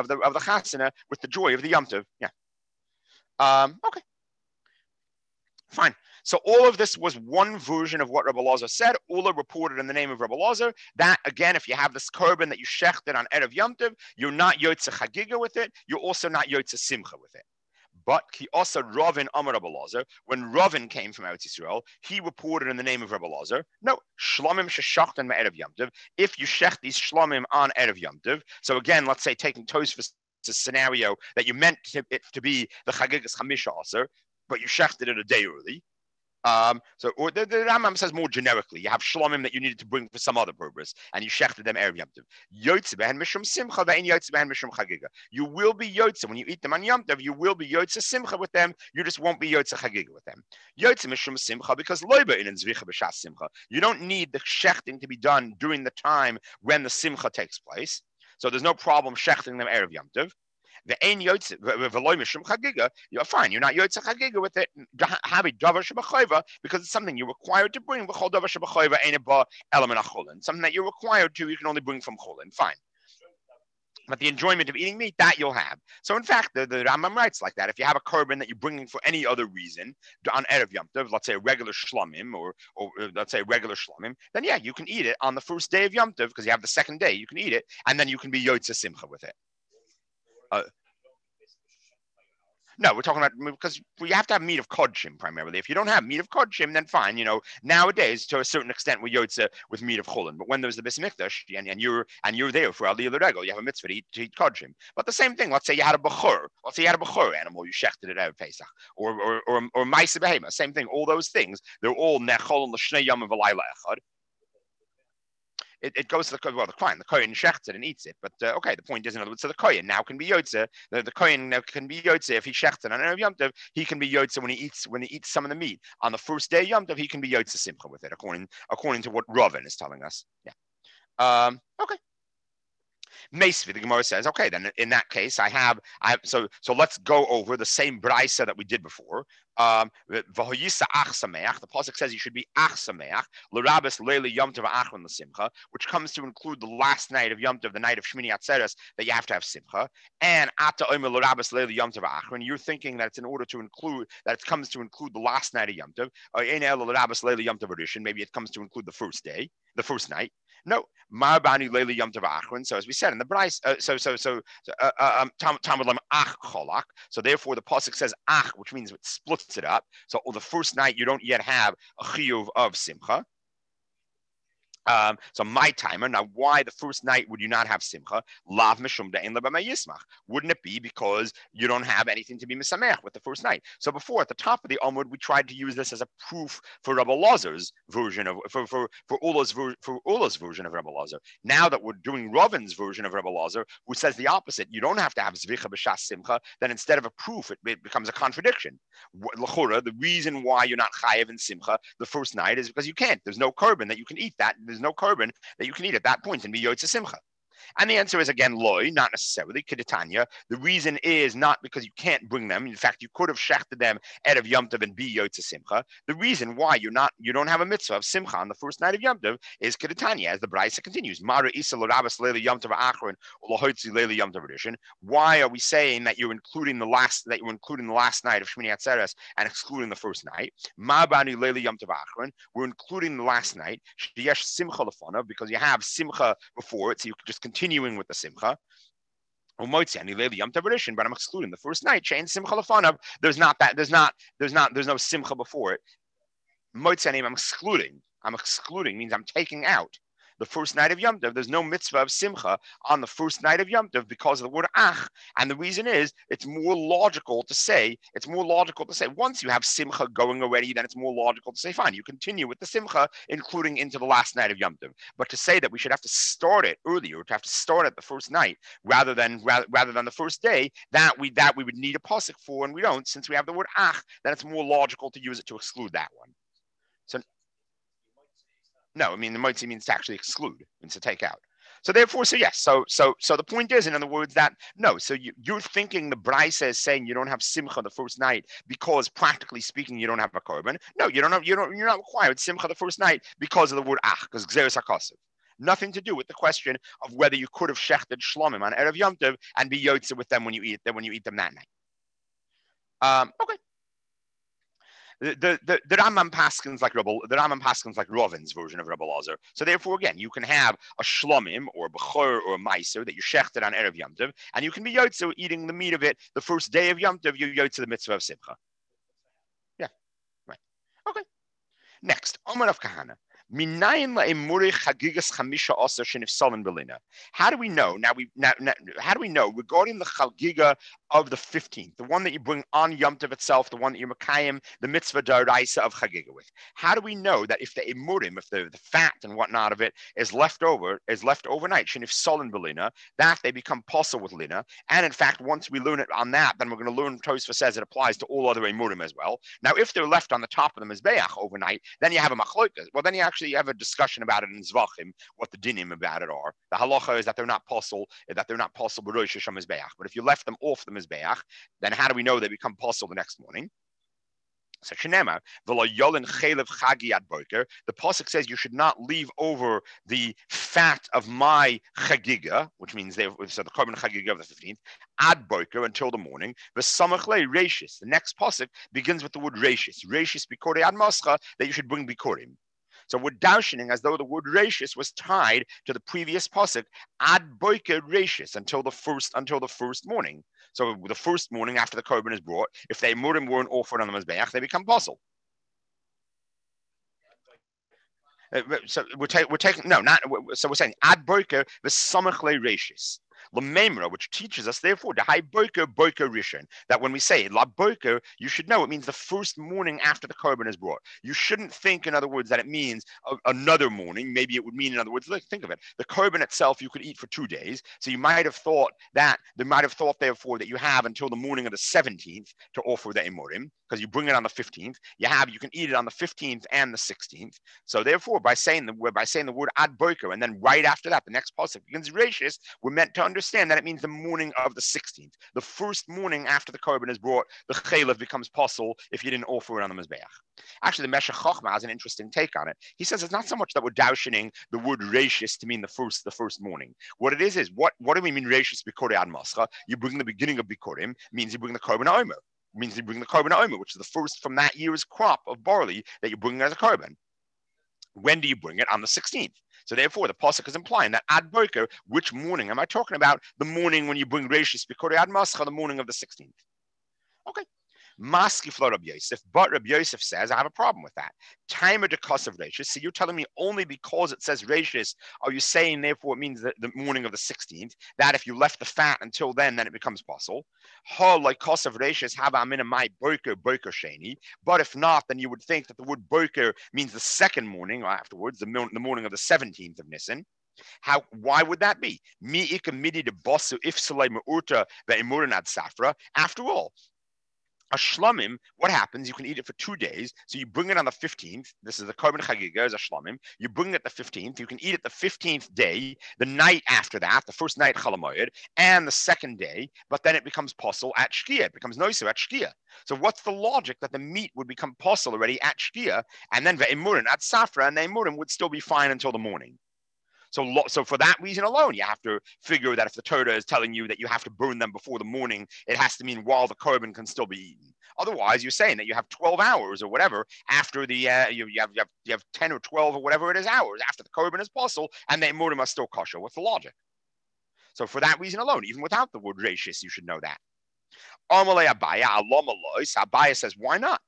chasana with the joy of the Yom Tov. Yeah. Okay. Fine. So all of this was one version of what Rabbi Lazar said. Ula reported in the name of Rabbi Lazar that, again, if you have this korban that you shechted on Erev Yom Tov, you're not Yotze Chagiga with it. You're also not Yotze Simcha with it. But he also Ravin Amar Rabbi Lazar. When Ravin came from Eretz Yisrael, he reported in the name of Rabbi Lazar, no, Shlomim sheshachten Erev Yom Tov. If you shech these Shlomim on Erev Yom Tov, so again, let's say taking Tosfos scenario that you meant it to be the Chagigas Chamisha Aser, but you shechted it a day early. Or the Rambam says more generically, you have shlomim that you needed to bring for some other purpose, and you shechted them erev Yom Tov. Yotze behen mishum simcha ve'en yotze behen mishum chagiga. You will be yotze when you eat them on Yom Tov. You will be yotze simcha with them. You just won't be yotze chagiga with them. Yotze mishum simcha because loiba in zvicha b'shas simcha. You don't need the shechting to be done during the time when the simcha takes place. So there's no problem shechting them erev Yom Tov. The ein yotze v'loy mishum chagiga, you're fine. You're not yotze chagiga with it. Have a davar shebachayva because it's something you're required to bring. V'chol davar shebachayva ain't ba element of chulin. Something that you're required to, you can only bring from chulin. Fine. But the enjoyment of eating meat, that you'll have. So in fact, the Rambam writes like that. If you have a korban that you're bringing for any other reason on Erev Yom Tov, let's say a regular shlomim, or let's say regular shlomim, then yeah, you can eat it on the first day of Yom Tov because you have the second day. You can eat it, and then you can be yotze simcha with it. No, we're talking about because we have to have meat of kodshim primarily. If you don't have meat of kodshim, then fine. Nowadays to a certain extent we yotze with meat of chulin. But when there's the Beis Mikdash and you're there for Aliyah L'Regel, you have a mitzvah to eat kodshim. But the same thing. Let's say you had a bechor. Let's say you had a bechor animal. You shechted it out of Pesach or ma'aseh behema. Same thing. All those things. They're all nechol l'shnei yom v'layla echad. It goes to the Kohen. The Kohen shechts it and eats it. But okay, the point is, in other words, so the Kohen now can be Yotze. The Kohen now can be Yotze if he shechts it on Erev Yom Tov. He can be Yotze when he eats some of the meat on the first day Yom Tov. He can be Yotze Simcha with it, according to what Ravin is telling us. Yeah. Okay. Meisvi, the Gemara says, okay, then in that case, so let's go over the same brisa that we did before. The pasuk says you should be ach sameach l'rabes leili Yom Tov achron l'simcha, which comes to include the last night of Yom Tov, the night of Shmini Atzeres, that you have to have simcha. And ata omer l'rabes leili Yom Tov achron, you're thinking that it's in order to include that it comes to include the last night of Yom Tov. Maybe it comes to include the first day, the first night. No, Marbani Leili Yom Tov Achron. So as we said in the Bryce, Talmud Lam Ach Cholak. So therefore the pasuk says Ach, which means it splits it up. So the first night you don't yet have a chiyuv of simcha. So my timer. Now, why the first night would you not have simcha? Lav mishum de'en lebama yismach. Wouldn't it be because you don't have anything to be misamech with the first night? So before, at the top of the Amud, we tried to use this as a proof for Rabbi Lazar's version of for Ula's version of Rabbi Lazar. Now that we're doing Ravin's version of Rabbi Lazar, who says the opposite, you don't have to have zvicha b'shas simcha. Then instead of a proof, it becomes a contradiction. L'chora, the reason why you're not chayev in simcha the first night is because you can't. There's no korban that you can eat that. There's no korban that you can eat at that point and be yotze simcha. And the answer is again loy, not necessarily kedetanya. The reason is not because you can't bring them. In fact, you could have shechted them erev Yom Tov and be yotze simcha. The reason why you don't have a mitzvah of simcha on the first night of Yom Tov is kedetanya, as the brisa continues. Mara isa l'rabas leili Yom Tov achron u'lohotzi leili Yom Tov rishon. Why are we saying that you're including the last night of Shmini Atzeres and excluding the first night? Ma bani leili Yom Tov achron. We're including the last night. Sheyesh simcha lefanav because you have simcha before it, so you can just continuing with the simcha. But I'm excluding the first night. Chain simcha lefanav. There's no simcha before it. I'm excluding. I'm excluding means I'm taking out. The first night of Yom Tov, there's no mitzvah of simcha on the first night of Yom Tov because of the word ach. And the reason is it's more logical to say once you have simcha going already, then it's more logical to say, fine, you continue with the simcha, including into the last night of Yom Tov. But to say that we should have to start it earlier, to have to start at the first night rather than the first day, that we would need a pasuk for, and we don't, since we have the word ach, then it's more logical to use it to exclude that one. So no, I mean the motzi means to actually exclude, means to take out. So therefore, yes. So the point is, in other words, that no. So you're thinking the brisa is saying you don't have simcha the first night because, practically speaking, you don't have a korban. No, you're not required simcha the first night because of the word ach, because gzeres hakasiv. Nothing to do with the question of whether you could have shechted shlomim on erev Yom Tov and be yotze with them when you eat them that night. Okay. The Rambam Paskins like Rovin's version of Rabbi Lazar. So therefore, again, you can have a shlomim or a bechor or a meiser that you shechted on erev Yom Tov, and you can be yotze eating the meat of it the first day of Yom Tov. You yotze the mitzvah of simcha. Yeah, right. Okay. Next, Omer of Kahana. How do we know? How do we know regarding the chagiga of the 15th, the one that you bring on Yom Tov itself, the one that you're makayim, the mitzvah d'oraisa of chagiga with? How do we know that if the emurim, if the fat and whatnot of it is left overnight, shenif solen belina, that they become possible with lina? And in fact, once we learn it on that, then we're going to learn. Tosfos says it applies to all other emurim as well. Now, if they're left on the top of the mizbeach overnight, then you have a machlokas. Well, then you actually have a discussion about it in Zvachim, what the dinim about it are. The halacha is that they're not possible b'rosh Hashem mizbeach. But if you left them off the mizbeach, then how do we know they become possible the next morning? So Shenema, the pasuk says you should not leave over the fat of my chagiga, which means so the korban chagiga of the 15th, ad boker until the morning. The samachle reishis. The next pasuk begins with the word reishis. Reishis bikore ad mascha, that you should bring bikorim. So we're darshaning as though the word reishis was tied to the previous pasuk ad boker reishis until the first morning. So the first morning after the korban is brought, if the emurim weren't offered on the mizbeach, they become possible. So we're saying ad boker the samachle reishis. Lememra, which teaches us, therefore, the high boker rishon, that when we say la boker, you should know it means the first morning after the korban is brought. You shouldn't think, in other words, that it means another morning. Maybe it would mean, in other words, think of it. The korban itself you could eat for 2 days. So you might have thought, therefore, that you have until the morning of the 17th to offer the emurim, because you bring it on the 15th. You can eat it on the 15th and the 16th. So therefore, by saying the word ad boker, and then right after that, the next pasuk begins reishis, we're meant to understand that it means the morning of the 16th. The first morning after the korban is brought, the chaylev becomes possible if you didn't offer it on the mizbeach. Actually, the Meshech Chochmah has an interesting take on it. He says it's not so much that we're darshaning the word reishis to mean the first morning. What it is what do we mean reishis bikore ad mascha? You bring the beginning of bikorim, means you bring the korban omer. Means you bring the korban omer, which is the first from that year's crop of barley that you bring as a korban. When do you bring it? On the 16th. So therefore, the pasuk is implying that ad boker, which morning am I talking about? The morning when you bring reishis bikore ad mascha, the morning of the 16th. Okay. Maskif lo Rabbi Yosef, but Rabbi Yosef says, I have a problem with that. Time of the cost of reishis. So you're telling me only because it says reishis, are you saying therefore it means the morning of the 16th, that if you left the fat until then it becomes possible? Ha, like cost of reishis, have amina my boker sheni. But if not, then you would think that the word boker means the second morning or afterwards, the morning of the 17th of Nisan. Why would that be? After all, a shlomim, what happens? You can eat it for 2 days. So you bring it on the 15th. This is the korban chagiga as a shlomim. You bring it the 15th. You can eat it the 15th day, the night after that, the first night chalamoyed, and the second day. But then it becomes possible at shkia. It becomes noiser at shkia. So what's the logic that the meat would become possible already at shkia, and then ve'emurin at safra, and the emurim would still be fine until the morning? So for that reason alone, you have to figure that if the Torah is telling you that you have to burn them before the morning, it has to mean while the korban can still be eaten. Otherwise, you're saying that you have 12 hours or whatever after the you have 10 or 12 or whatever it is hours after the korban is possible, and the emurim are still kosher. What's the logic? So for that reason alone, even without the word reishis, you should know that. Abaya says, why not?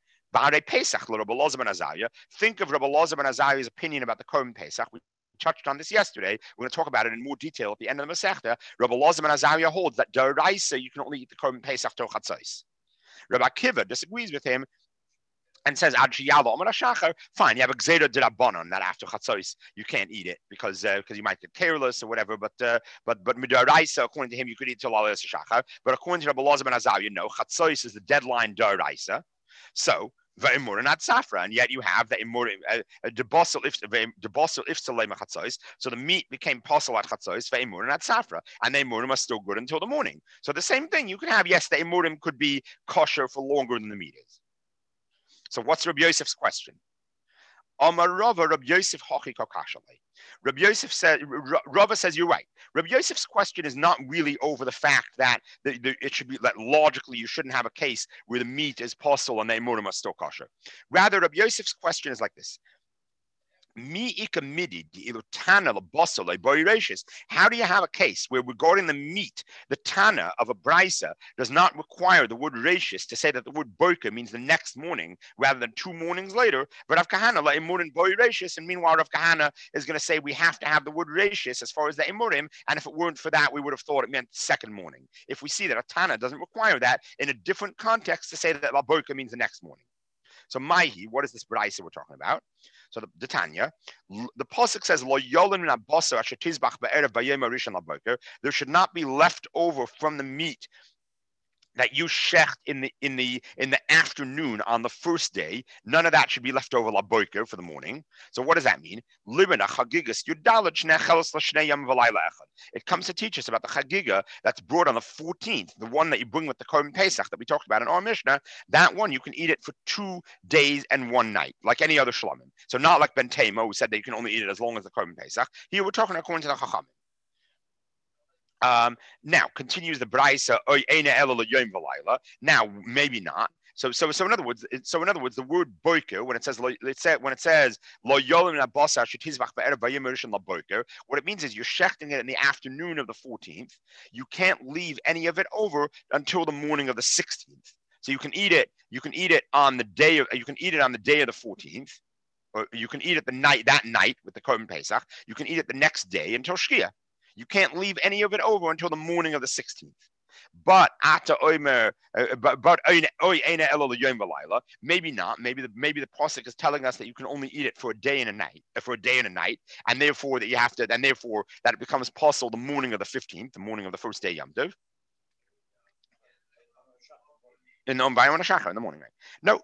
Think of Rabbi Elazar ben Azariah's opinion about the korban Pesach. We touched on this yesterday. We're going to talk about it in more detail at the end of the Masechta. Rabbi Elazar ben Azariah holds that d'oraisa you can only eat the korban Pesach till chatzos. Rabbi Akiva disagrees with him and says, fine, you have a gzeira d'rabbanan that after chatzos you can't eat it because you might get careless or whatever. But d'oraisa, according to him, you could eat till alayas shachar. But according to Rabbi Elazar ben Azariah, no, chatzos is the deadline d'oraisa. So ve'emurin ad safra, and yet you have the emurim debosel if salema chatzos. So the meat became possible at chatzos ve'emurin ad safra, and the emurim are still good until the morning. So the same thing you can have. Yes, the emurim could be kosher for longer than the meat is. So what's Rabbi Yosef's question? Amar Rava, Rabbi Yosef Hachi Kakashale. Rabbi Yosef said, Rava says you're right. Rabbi Yosef's question is not really over the fact that it should be that logically you shouldn't have a case where the meat is possible and the emurim are still kosher. Rather, Rabbi Yosef's question is like this. How do you have a case where regarding the meat, the tana of a brisa does not require the word rashis to say that the word boika means the next morning rather than 2 mornings later, but Rav Kahana la emurim boy rashis, and meanwhile Rav Kahana is going to say we have to have the word rashis as far as the emurim, and if it weren't for that, we would have thought it meant second morning. If we see that a tana doesn't require that in a different context to say that la boika means the next morning. So Maihi, what is this brisa we're talking about? So the Tanya, the pasuk says, "Lo yolim min habaser asher tizbach be'erev bayom harishon laboker." There should not be left over from the meat that you shecht in the afternoon on the first day. None of that should be left over laboker for the morning. So what does that mean? It comes to teach us about the chagiga that's brought on the 14th, the one that you bring with the Korban Pesach that we talked about in our Mishnah. That one you can eat it for 2 days and 1 night, like any other shlomim. So not like Ben Tema, who said that you can only eat it as long as the Korban Pesach. Here we're talking according to the Chachamim. Now continues the brisa. Now maybe not. So in other words, the word boiker, when it says lo yolim nabasa shetizvach be'erev bayom harishon laboker, what it means is you're shechting it in the afternoon of the 14th. You can't leave any of it over until the morning of the 16th. So you can eat it. You can eat it on the day of. You can eat it on the day of the 14th, or you can eat it that night with the Korban Pesach. You can eat it the next day until Shkia. You can't leave any of it over until the morning of the 16th. But maybe not. Maybe the pasuk is telling us that you can only eat it for a day and a night, and therefore that it becomes possible the morning of the 15th, the morning of the first day Yom Tov. In the morning, right? No,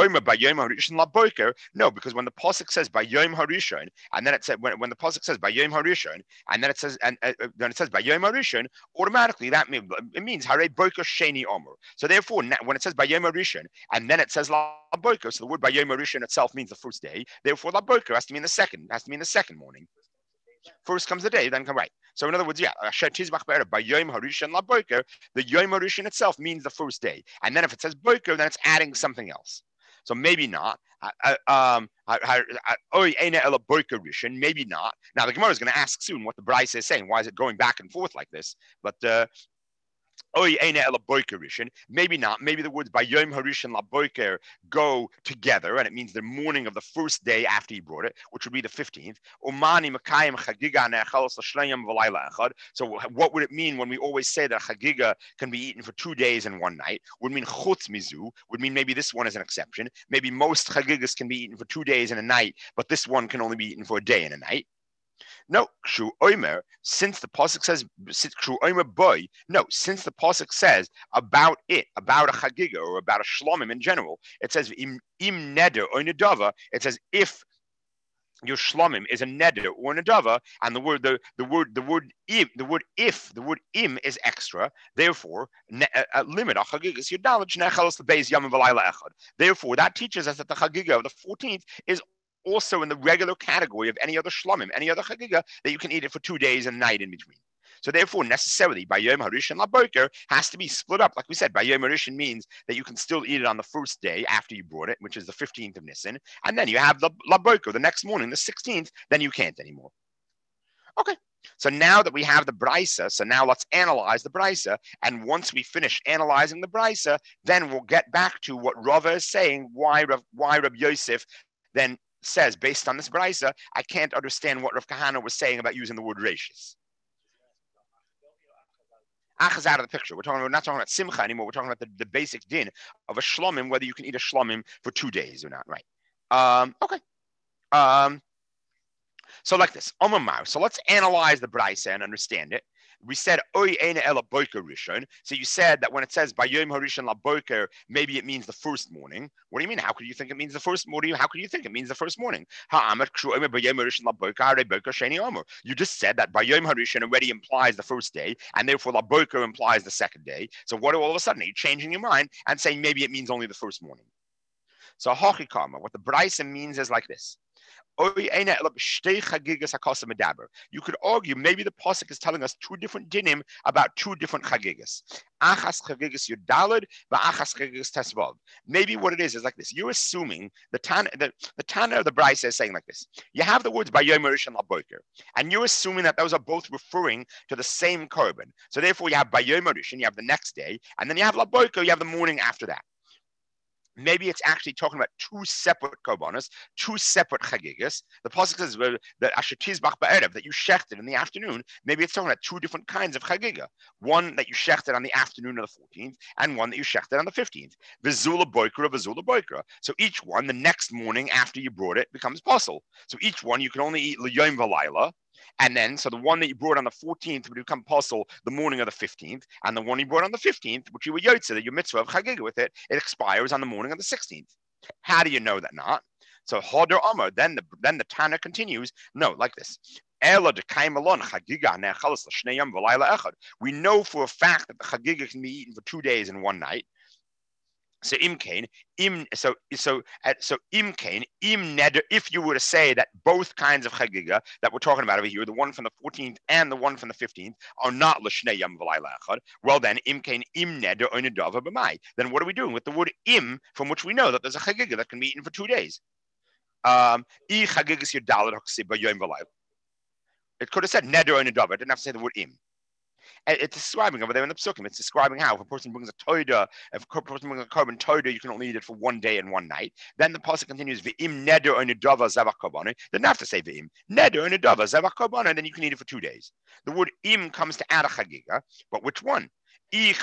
no, because when the pasuk says by Yom Harishon, and then it said when the pasuk says by Yom Harishon, and then it says then it says by Yom Harishon, automatically it means Hare Boker Sheni Omer. So therefore, when it says by Yom Harishon, and then it says La Boker, so the word by Yom Harishon itself means the first day. Therefore, La Boker has to mean the second. Has to mean the second morning. First comes the day, then come right. So in other words, yeah, by Yom Harishon la Boker, the Yom Harishon itself means the first day, and then if it says Boker, then it's adding something else. So maybe not. Maybe not. Now the Gemara is going to ask soon what the brisa is saying. Why is it going back and forth like this? But maybe not. Maybe the words by Yom Harishon laboker go together, and it means the morning of the first day after he brought it, which would be the 15th. So what would it mean when we always say that chagiga can be eaten for 2 days and 1 night? Would mean chutz mizu. Would mean maybe this one is an exception. Maybe most chagigas can be eaten for 2 days and a night, but this one can only be eaten for a day and a night. No, Shu Omer, since the pasuk says Shu Omer boy, no, since the pasuk says about a chagiga or about a shlomim in general, it says im neder or nedava. It says if your shlomim is a neder or nedava, and the word im is extra. Therefore, limit a chagigas your knowledge nechalos the beis yom v'layla echad. Therefore, that teaches us that the chagiga of the 14th is also in the regular category of any other shlomim, any other chagiga, that you can eat it for 2 days and night in between. So therefore, necessarily, by Yom Harishon laboker has to be split up. Like we said, by Yom Harishon means that you can still eat it on the first day after you brought it, which is the 15th of Nisan, and then you have the laboker the next morning, the 16th, then you can't anymore. Okay. So now that we have the brisa, so now let's analyze the brisa. And once we finish analyzing the brisa, then we'll get back to what Rava is saying, why Rabbi Yosef then says, based on this brisa, I can't understand what Rav Kahana was saying about using the word rashis. Ach is out of the picture. We're not talking about simcha anymore. We're talking about the basic din of a shlomim, whether you can eat a shlomim for 2 days or not, right? Okay. So like this, so let's analyze the brisa and understand it. We said oy ena ela boker rishon. So you said that when it says by Yom Harishon la boker, maybe it means the first morning. What do you mean? How could you think it means the first morning? How could you think it means the first morning? You just said that by Yom Harishon already implies the first day, and therefore la boker implies the second day. So what all of a sudden are you changing your mind and saying maybe it means only the first morning? So hachikama, what the brisa means is like this. You could argue maybe the pasuk is telling us two different dinim about two different chagigas. Achas chagigas yudalad, va'achas chagigas tesvav. Maybe what it is like this. You're assuming the Tana of the Brisa is saying like this. You have the words Bayom Rishon Laboker, and you're assuming that those are both referring to the same korban. So therefore, you have Bayom Rishon, you have the next day, and then you have Laboker, you have the morning after that. Maybe it's actually talking about two separate korbanos, two separate chagigas. The pasuk says that asher tizbach ba'erev, that you shechted in the afternoon. Maybe it's talking about two different kinds of chagiga. One that you shechted on the afternoon of the 14th, and one that you shechted on the 15th. V'zula boikra. So each one, the next morning after you brought it, becomes possible. So each one you can only eat l'yom v'layla. And then, so the one that you brought on the 14th would become possible the morning of the 15th, and the one you brought on the 15th, which you were yotze, that your mitzvah of chagiga with it, it expires on the morning of the 16th. How do you know that not? So Hodor Amar, then the Tana continues. No, like this. We know for a fact that the chagiga can be eaten for 2 days and 1 night. So imkain, neder, if you were to say that both kinds of chagiga that we're talking about over here, the one from the 14th and the one from the 15th, are not l'shnei yom v'layla echad, well then imkain im neder oinedava b'mai. Then what are we doing with the word im, from which we know that there's a chagiga that can be eaten for 2 days? It could have said neder oinedava. It didn't have to say the word im. It's describing over there in the psukim. It's describing how if a person brings a toida, if a person brings a korban toida, you can only eat it for 1 day and 1 night. Then the pasuk continues, "V'im neder or nedava zavach korban." Doesn't have to say v'im neder or nedava zavach korban, and then you can eat it for 2 days. The word im comes to add a chagiga, but which one? If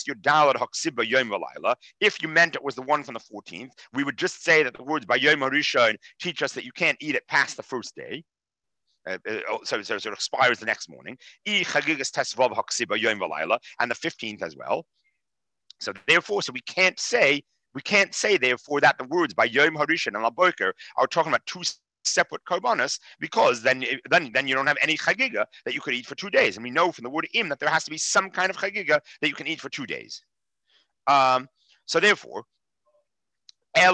you meant it was the one from the 14th, we would just say that the words by Yom HaRishon teach us that you can't eat it past the first day. So it expires the next morning. And the 15th as well. So therefore, we can't say therefore that the words by Yom HaRishon and Laboker are talking about two separate korbanos, because then you don't have any chagiga that you could eat for 2 days. And we know from the word im that there has to be some kind of chagiga that you can eat for 2 days. So therefore, so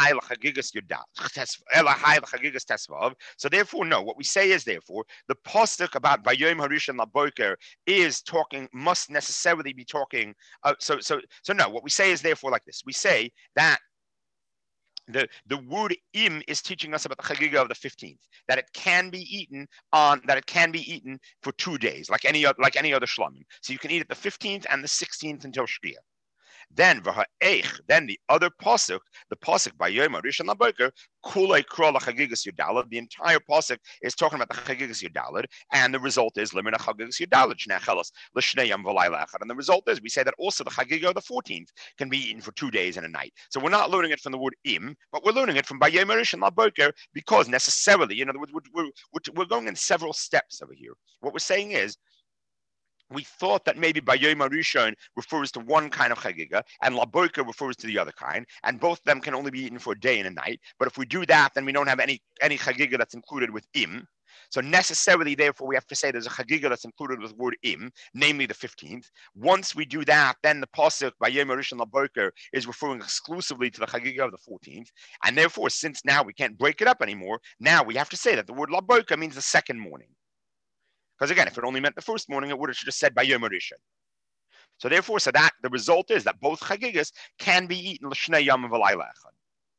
therefore, no. What we say is therefore the pasuk about Bayom HaRishon Laboker is talking, must necessarily be talking. So no. What we say is therefore like this. We say that the word im is teaching us about the chagiga of the 15th, that it can be eaten for 2 days, like any other shlamim. So you can eat it the 15th and the 16th until Shkia. Then the other pasuk, the pasuk by Yom HaRishon Laboker, kulei kro lachagigas yudalad. The entire pasuk is talking about the chagigas yudalad, and the result is limina chagigas yudalad shnechelas l'shnei yom v'layla echad. And the result is we say that also the chagiga of the 14th can be eaten for 2 days and a night. So we're not learning it from the word im, but we're learning it from by Yom HaRishon Laboker, because necessarily, in other words, we're going in several steps over here. What we're saying is, we thought that maybe Bayom HaRishon refers to one kind of chagiga, and Laboker refers to the other kind, and both of them can only be eaten for a day and a night. But if we do that, then we don't have any chagiga that's included with im. So necessarily, therefore, we have to say there's a chagiga that's included with the word im, namely the 15th. Once we do that, then the pasuk Bayom HaRishon Laboker is referring exclusively to the chagiga of the 14th, and therefore, since now we can't break it up anymore, now we have to say that the word Laboker means the second morning. Because again, if it only meant the first morning, it would have just said by Yom HaRishon. So therefore, that the result is that both chagigas can be eaten l'shnei yom v'layla echad.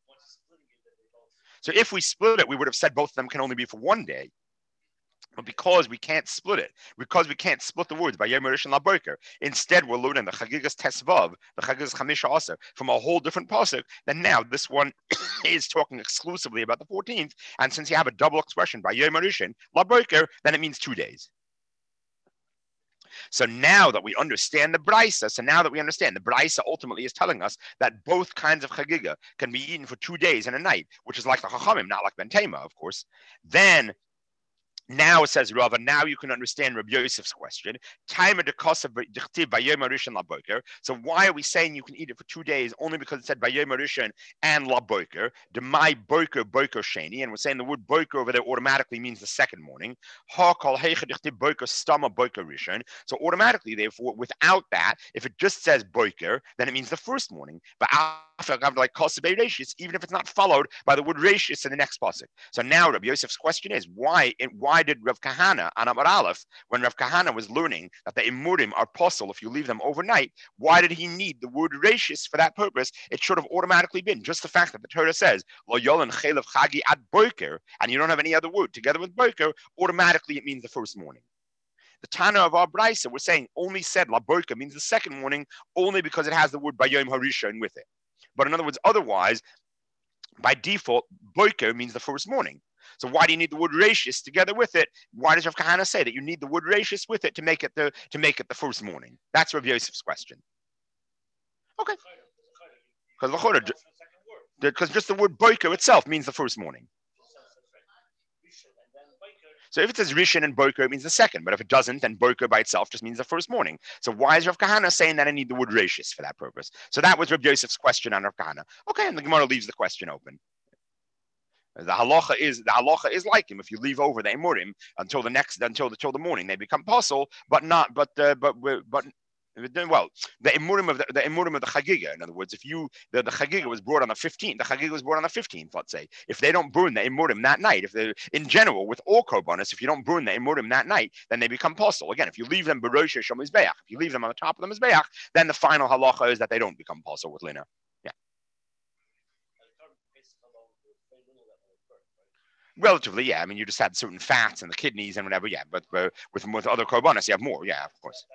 So if we split it, we would have said both of them can only be for 1 day. But because we can't split it, because we can't split the words by Yom HaRishon Laboker, instead we're learning the chagigas tesvav, the chagigas chamisha aser, from a whole different pasuk. Then now this one is talking exclusively about the 14th, and since you have a double expression by Yom HaRishon Laboker, then it means 2 days. So now that we understand the Brisa, the Brisa ultimately is telling us that both kinds of chagiga can be eaten for 2 days and a night, which is like the Chachamim, not like Ben Tema, of course. Then Now it says Rava. Now you can understand Rabbi Yosef's question. So why are we saying you can eat it for 2 days only because it said Bayom Rishon and La Boker? The my Boker Boker Sheni, and we're saying the word Boker over there automatically means the second morning. Ha kol heicha dichtiv Boker stama Boker Rishon. So automatically, therefore, without that, if it just says Boker, then it means the first morning. But like even if it's not followed by the word Rashis in the next pasuk. So now Rabbi Yosef's question is why did Rav Kahana on Amar Aleph, when Rav Kahana was learning that the imurim are possible if you leave them overnight, why did he need the word Rashis for that purpose? It should have automatically been just the fact that the Torah says Lo yolen chelev chagi ad boker, and you don't have any other word together with boker, automatically it means the first morning. The Tana of our Brisa, we're saying only said La Boker means the second morning only because it has the word Bayom Harishon with it. But in other words, otherwise, by default, Boker means the first morning. So why do you need the word Rashis together with it? Why does Rav Kahana say that you need the word Rashis with it to make it the first morning? That's Rav Yosef's question. Okay. Because just the word Boker itself means the first morning. So if it says Rishon and Boker, it means the second. But if it doesn't, then Boker by itself just means the first morning. So why is Rav Kahana saying that I need the word Rashis for that purpose? So that was Rav Yosef's question on Rav Kahana. Okay, and the Gemara leaves the question open. The halacha is like him. If you leave over the emurim until the morning, they become possible, but the emurim of the chagiga. In other words, if the chagiga was brought on the 15th, the chagiga was brought on the 15th. Let's say if they don't burn the emurim that night, if they in general with all korbanos, if you don't burn the emurim that night, then they become possible. Again, if you leave them berosh shel mizbeach, if you leave them on the top of the mizbeach, then the final halacha is that they don't become possible with lina. Relatively, yeah. I mean, you just had certain fats in the kidneys and whatever, yeah. But with other korbanos, you have more, yeah, of course.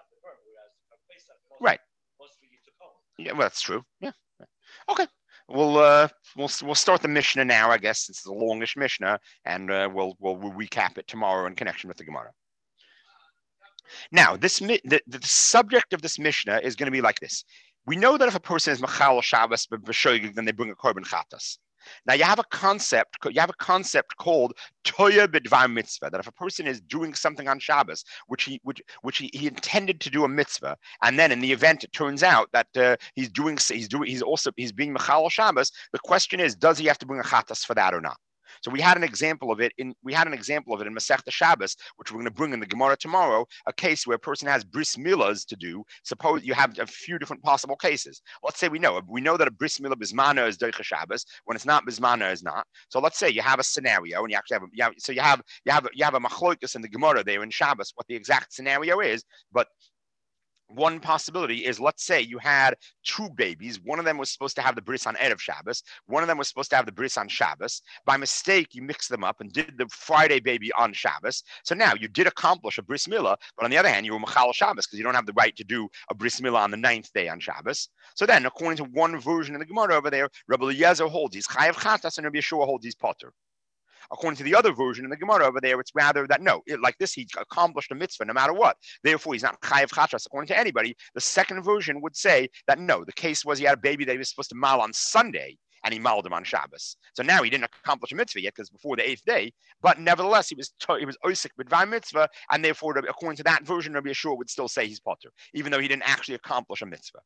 Right. Yeah, well, that's true. Yeah. Okay. We'll start the Mishnah now. I guess it's the longish Mishnah, and we'll recap it tomorrow in connection with the Gemara. Now, the subject of this Mishnah is going to be like this. We know that if a person is machal Shabbos b'shoigig, then they bring a korban chatas. Now you have a concept called toya b'dvar mitzvah, that if a person is doing something on Shabbos, which he intended to do a mitzvah, and then in the event it turns out that he's being machal Shabbos, the question is, does he have to bring a chatas for that or not? So we had an example of it in Masechta Shabbos, which we're going to bring in the Gemara tomorrow, a case where a person has bris milas to do. Suppose you have a few different possible cases. Let's say we know that a bris milah bismana is doicha Shabbos. When it's not bismana, is not. So let's say you have a scenario, and you actually have a machlokas in the Gemara there in Shabbos, what the exact scenario is, but one possibility is, let's say you had two babies. One of them was supposed to have the bris on Erev Shabbos. One of them was supposed to have the bris on Shabbos. By mistake, you mixed them up and did the Friday baby on Shabbos. So now you did accomplish a bris milah, but on the other hand, you were machal Shabbos because you don't have the right to do a bris milah on the 9th day on Shabbos. So then, according to one version of the Gemara over there, Rabbi Eliezer holds he's chayav chatas and Rabbi Yeshua holds he's potter. According to the other version in the Gemara over there, it's rather that like this, he accomplished a mitzvah no matter what. Therefore, he's not chayav chachas. According to anybody, the second version would say that no, the case was he had a baby that he was supposed to mal on Sunday, and he maled him on Shabbos. So now he didn't accomplish a mitzvah yet because before the 8th day, but nevertheless, he was osik b'dvar mitzvah, and therefore, according to that version, Rabbi Yeshua would still say he's potter, even though he didn't actually accomplish a mitzvah.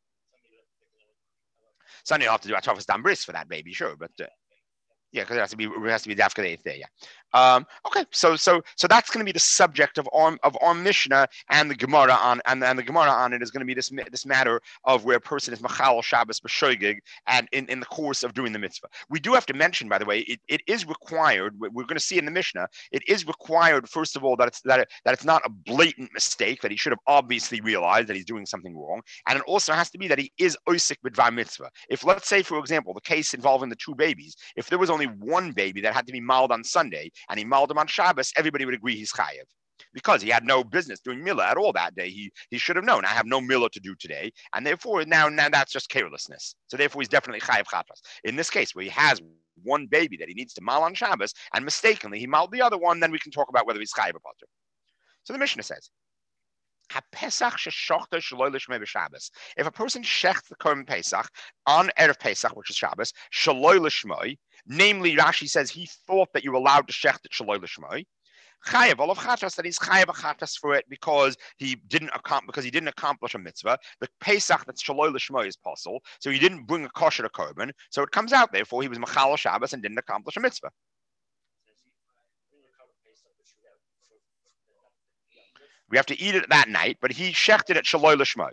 Sunday you'll have to do a tafas dam bris for that baby, sure, but. Yeah, because it has to be dafka the 8th day. Yeah. Okay, so that's going to be the subject of our Mishnah and the Gemara on the Gemara on it is going to be this matter of where a person is machal Shabbos b'shoigig and in the course of doing the mitzvah. We do have to mention, by the way, it is required. We're going to see in the Mishnah. It is required, first of all, that it's not a blatant mistake, that he should have obviously realized that he's doing something wrong, and it also has to be that he is osik b'dvar mitzvah. If, let's say, for example, the case involving the two babies, if there was only one baby that had to be mauled on Sunday and he mauled him on Shabbos, everybody would agree he's chayav because he had no business doing milah at all that day. He should have known I have no milah to do today, and therefore now that's just carelessness. So therefore he's definitely chayav chatas. In this case where he has one baby that he needs to maul on Shabbos and mistakenly he mauled the other one, then we can talk about whether he's chayav or potter. So the Mishnah says, if a person shechts the korban Pesach on Erev Pesach, which is Shabbos, shaloi l'shmoi, namely Rashi says he thought that you were allowed to shecht it shaloi l'shmoi, chayav olav chatas, that he's chayav a chatas for it because he didn't accomplish a mitzvah. The Pesach that's shaloi l'shmo is possible, so he didn't bring a kosher korban. So it comes out therefore he was machal Shabbos and didn't accomplish a mitzvah. We have to eat it that night, but he shechted it shaloi l'shmo.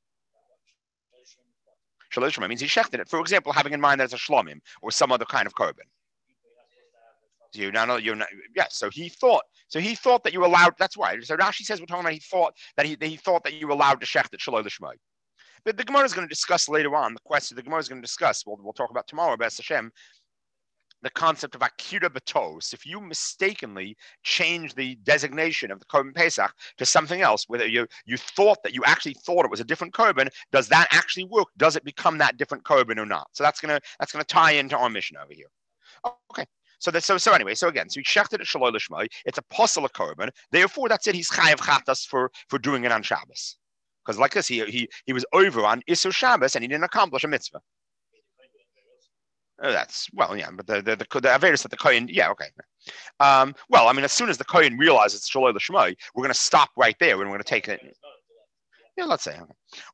Shaloi l'shmo means he shechted it. For example, having in mind that it's a shlomim or some other kind of korban. So he thought that you were allowed. That's why. So Rashi says we're talking about he thought that you were allowed to shecht it shaloi l'shmo. But the Gemara is going to discuss later on the question. The Gemara is going to discuss. We'll talk about tomorrow, B'ez Hashem, the concept of akira batos. If you mistakenly change the designation of the korban pesach to something else, whether you actually thought it was a different korban, does that actually work? Does it become that different korban or not? So that's gonna tie into our mission over here. Okay. So he shechted it shaloi l'shmo. It's a posel korban. Therefore, that's it. He's chayav chatas for doing it on Shabbos. Because like this, he was over on Isur Shabbos and he didn't accomplish a mitzvah. That's but the Averis that the Kohen, okay. As soon as the Kohen realizes it's shaloi l'shmo, we're going to stop right there and we're going to take it. Yeah, let's say.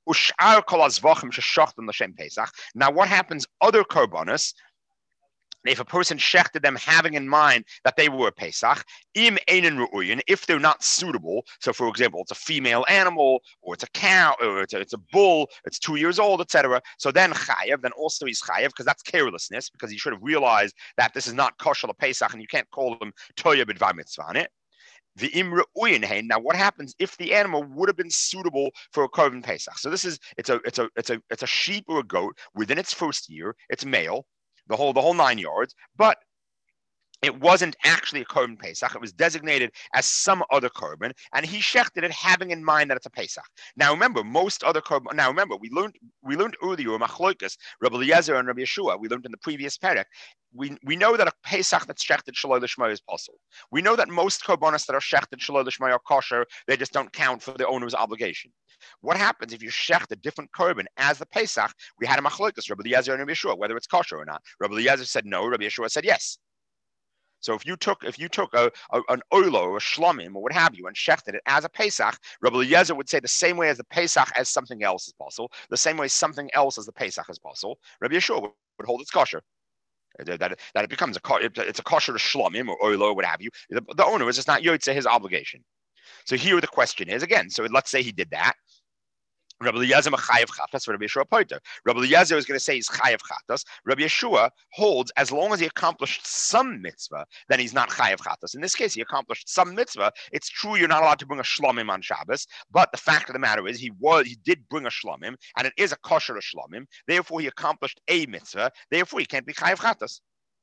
Now, what happens? Other korbanos. If a person shechted them having in mind that they were Pesach, if they're not suitable, so for example, it's a female animal, or it's a cow, or it's a bull, it's 2 years old, etc. So then chayev, then also he's chayev, because that's carelessness, because he should have realized that this is not kosher Pesach, and you can't call them toya b'dvar mitzvah on it. The imra uyin. Now, what happens if the animal would have been suitable for a korban Pesach? So it's a sheep or a goat within its first year. It's male. The whole 9 yards, but it wasn't actually a korban Pesach. It was designated as some other korban, and he shechted it having in mind that it's a Pesach. Now remember, most other korban. Now remember, we learned earlier Machlokas, Rabbi Eliezer and Rabbi Yeshua. We learned in the previous perek. We know that a Pesach that's shechted shaloi l'shmo is possible. We know that most korbanos that are shechted shaloi l'shmo are kosher. They just don't count for the owner's obligation. What happens if you shecht a different korban as the Pesach? We had a machlokas, Rabbi Eliezer and Rabbi Yeshua, whether it's kosher or not. Rabbi Eliezer said no. Rabbi Yeshua said yes. So if you took an oilo or a shlomim or what have you and shechted it as a Pesach, Rabbi Eliezer would say the same way as the Pesach as something else is possible, the same way something else as the Pesach is possible. Rabbi Yeshua would hold it's kosher. That it becomes it's a kosher shlomim or oilo or what have you. The owner is just not yotze his obligation. So here the question is again. So let's say he did that. Rabbi Eliezer chayav chatas for Rabbi Yeshua poiter. Rabbi Eliezer is going to say he's chayav chatas. Rabbi Yeshua holds as long as he accomplished some mitzvah, then he's not chayav chatas. In this case, he accomplished some mitzvah. It's true you're not allowed to bring a shlomim on Shabbos, but the fact of the matter is he did bring a shlomim, and it is a kosher shlomim. Therefore, he accomplished a mitzvah. Therefore, he can't be chayav chatas.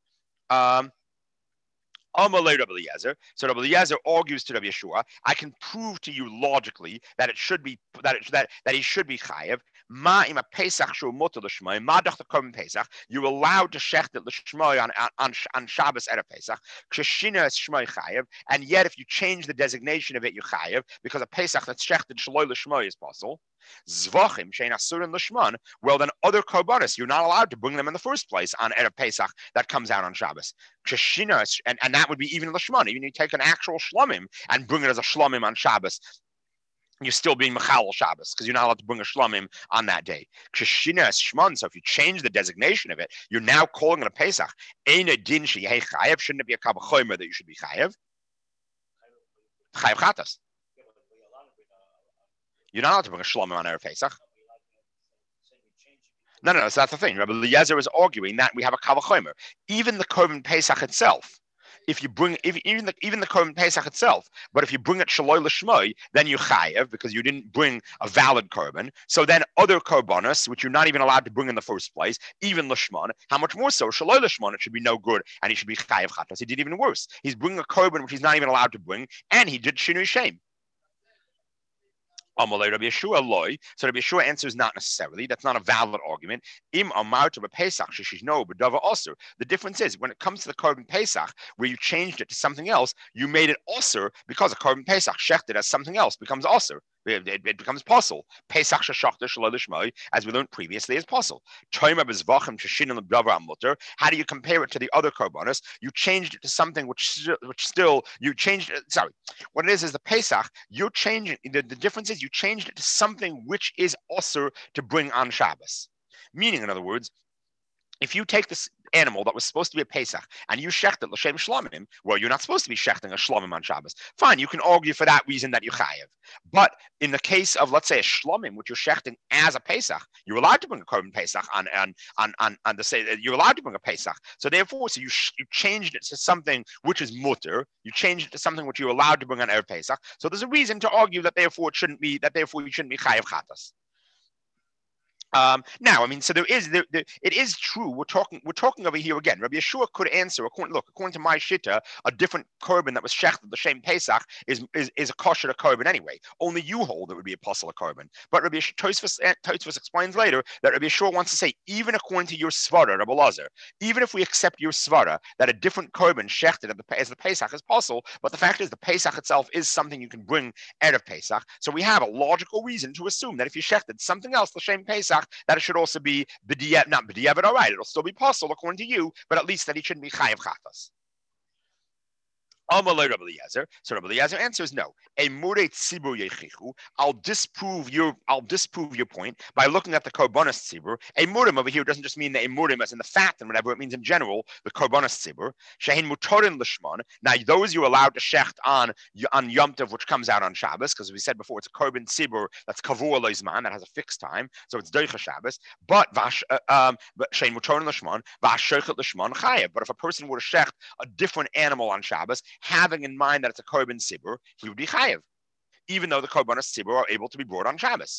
Rabbi Eliezer. So Rabbi Eliezer argues to Rabbi Yeshua, I can prove to you logically that it should be that he should be chayev. Ma im Pesach shu mutar l'shmoi, ma dach the korban Pesach. You're allowed to shecht it l'shmoi on Shabbos at a Pesach. Ksheshina is shmoi chayev, and yet if you change the designation of it, you chayev because a Pesach that's shechted shaloi l'shmoi is possible. Zvachim shein asurin l'shman. Well, then other korbanos you're not allowed to bring them in the first place on erev Pesach that comes out on Shabbos. Ksheshina, and that would be even l'shman. Even you take an actual shlomim and bring it as a shlomim on Shabbos, you're still being mechal Shabbos because you're not allowed to bring a shlomim on that day. Ksheshina is shman. So if you change the designation of it, you're now calling it a Pesach. Eina din sheyeh chayev. Shouldn't it be a kal v'chomer that you should be chayev? Chayev chatas. You're not allowed to bring a shlomim on erev Pesach. No. So that's the thing. Rabbi Eliezer is arguing that we have a kal v'chomer. Even the korban Pesach itself. If you bring even the korban Pesach itself, but if you bring it shaloi l'shmoi, then you chayev because you didn't bring a valid korban. So then other korbanos, which you're not even allowed to bring in the first place, even l'shman, how much more so shaloi l'shman, it should be no good, and he should be chayev chatas. He did even worse. He's bringing a korban which he's not even allowed to bring, and he did shinui shame. Amalei Rabbi Yeshua loy. So Rabbi Yeshua answers not necessarily. That's not a valid argument. Im amar to Pesach sheshishno b'dava osur. The difference is when it comes to the korban Pesach, where you changed it to something else, you made it osur because a korban Pesach shechted as something else becomes osur. It becomes possible. Pesach sheshachta shelo lishmoi, as we learned previously, is possible. How do you compare it to the other korbanos? You changed it to something which still you changed it. Sorry, what it is the Pesach. You changed it. The difference is you changed it to something which is also to bring on Shabbos. Meaning, in other words, if you take this animal that was supposed to be a Pesach and you shecht it l'shem shlomim, well, you're not supposed to be shechting a shlomim on Shabbos. Fine, you can argue for that reason that you chayev. But in the case of, let's say, a shlomim, which you're shechting as a Pesach, you're allowed to bring a korban Pesach on the say you're allowed to bring a Pesach. So therefore, you changed it to something which is mutter. You changed it to something which you're allowed to bring on erev Pesach. So there's a reason to argue that therefore you shouldn't be chayev chatas. Now, I mean, so it is true. We're talking over here again. Rabbi Yeshua could answer, according to my shitta, a different korban that was shechted the same Pesach is a kosher korban anyway. Only you hold it would be a apostle korban. But Rabbi Tosfos explains later that Rabbi Yeshua wants to say, even according to your svara, Rabbi Lazar, even if we accept your svara that a different korban shechted as the Pesach is possible, but the fact is the Pesach itself is something you can bring out of Pesach. So we have a logical reason to assume that if you shechted something else the same Pesach, that it should also be not b'diavad, all right, it'll still be possible according to you, but at least that he shouldn't be chayav chatas. So Rabbi Eliezer answers no. I'll disprove your point by looking at the korbanos tzibur. A murim over here doesn't just mean the murim as in the fat and whatever, it means in general the korbanos tzibur. Shehin mutorin lishman. Now those you're allowed to shecht on Yom Tov, which comes out on Shabbos, because we said before it's a korban tzibur that's kavur loizman, that has a fixed time, so it's doicha Shabbos. But shehin mutorin lishman v'ashochet lishman chayev. But if a person were to shecht a different animal on Shabbos, having in mind that it's a korban sibur, he would be chayev, even though the korbanos sibur are able to be brought on Shabbos.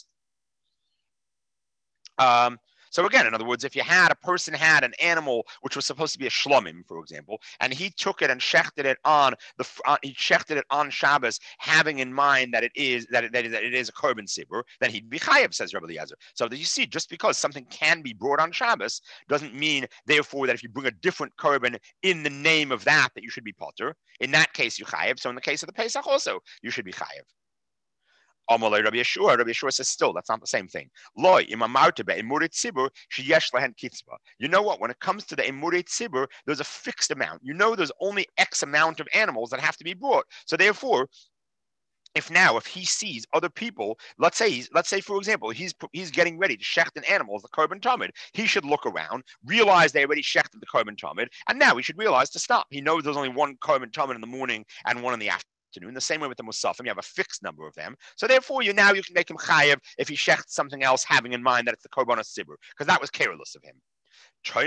So again, in other words, if a person had an animal which was supposed to be a shlomim, for example, and he took it and shechted it on Shabbos, having in mind that it is a korban sibur, then he'd be chayev, says Rabbi Eliezer. So that you see, just because something can be brought on Shabbos doesn't mean, therefore, that if you bring a different korban in the name of that you should be potter. In that case, you chayev. So in the case of the Pesach, also you should be chayev. Amalei Rabbi Yeshua says still that's not the same thing. Loi imamarta be'emurit tzibur sheyesh lahen kitzba. You know what? When it comes to the emurit tzibur, there's a fixed amount. You know, there's only X amount of animals that have to be brought. So therefore, if he sees other people, let's say for example, he's getting ready to shecht an animal as the korban tamid, he should look around, realize they already shechted the korban tamid, and now he should realize to stop. He knows there's only one korban tamid in the morning and one in the afternoon. The same way with the musafim, you have a fixed number of them. So therefore, you can make him chayev if he shechts something else, having in mind that it's the korbanos sibur, because that was careless of him. How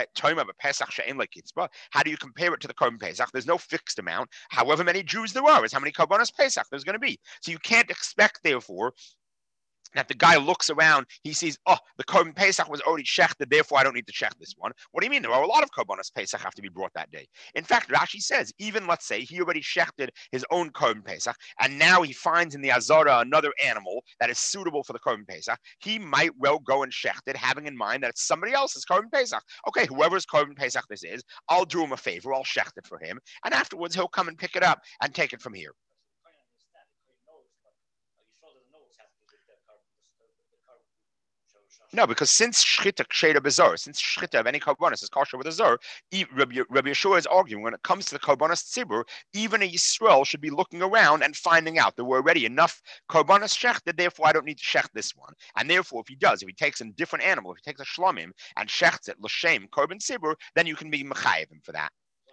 do you compare it to the korban Pesach? There's no fixed amount. However many Jews there are is how many korbanos Pesach there's going to be. So you can't expect, therefore, that the guy looks around, he sees, the korban Pesach was already shechted, therefore I don't need to shecht this one. What do you mean? There are a lot of korbanos Pesach have to be brought that day. In fact, Rashi says, even let's say he already shechted his own korban Pesach, and now he finds in the Azara another animal that is suitable for the korban Pesach, he might well go and shecht it, having in mind that it's somebody else's korban Pesach. Okay, whoever's korban Pesach this is, I'll do him a favor, I'll shecht it for him, and afterwards he'll come and pick it up and take it from here. No, because since shchita ksheda bezor, since shchita of any korbanos is kosher with a zor, Rabbi Yeshua is arguing when it comes to the korbanos tzibur, even a Yisrael should be looking around and finding out there were already enough korbanos shechted, therefore I don't need to shecht this one. And therefore, if he takes a different animal, if he takes a shlomim and shechts it l'shem korban tzibur, then you can be mechayev him for that.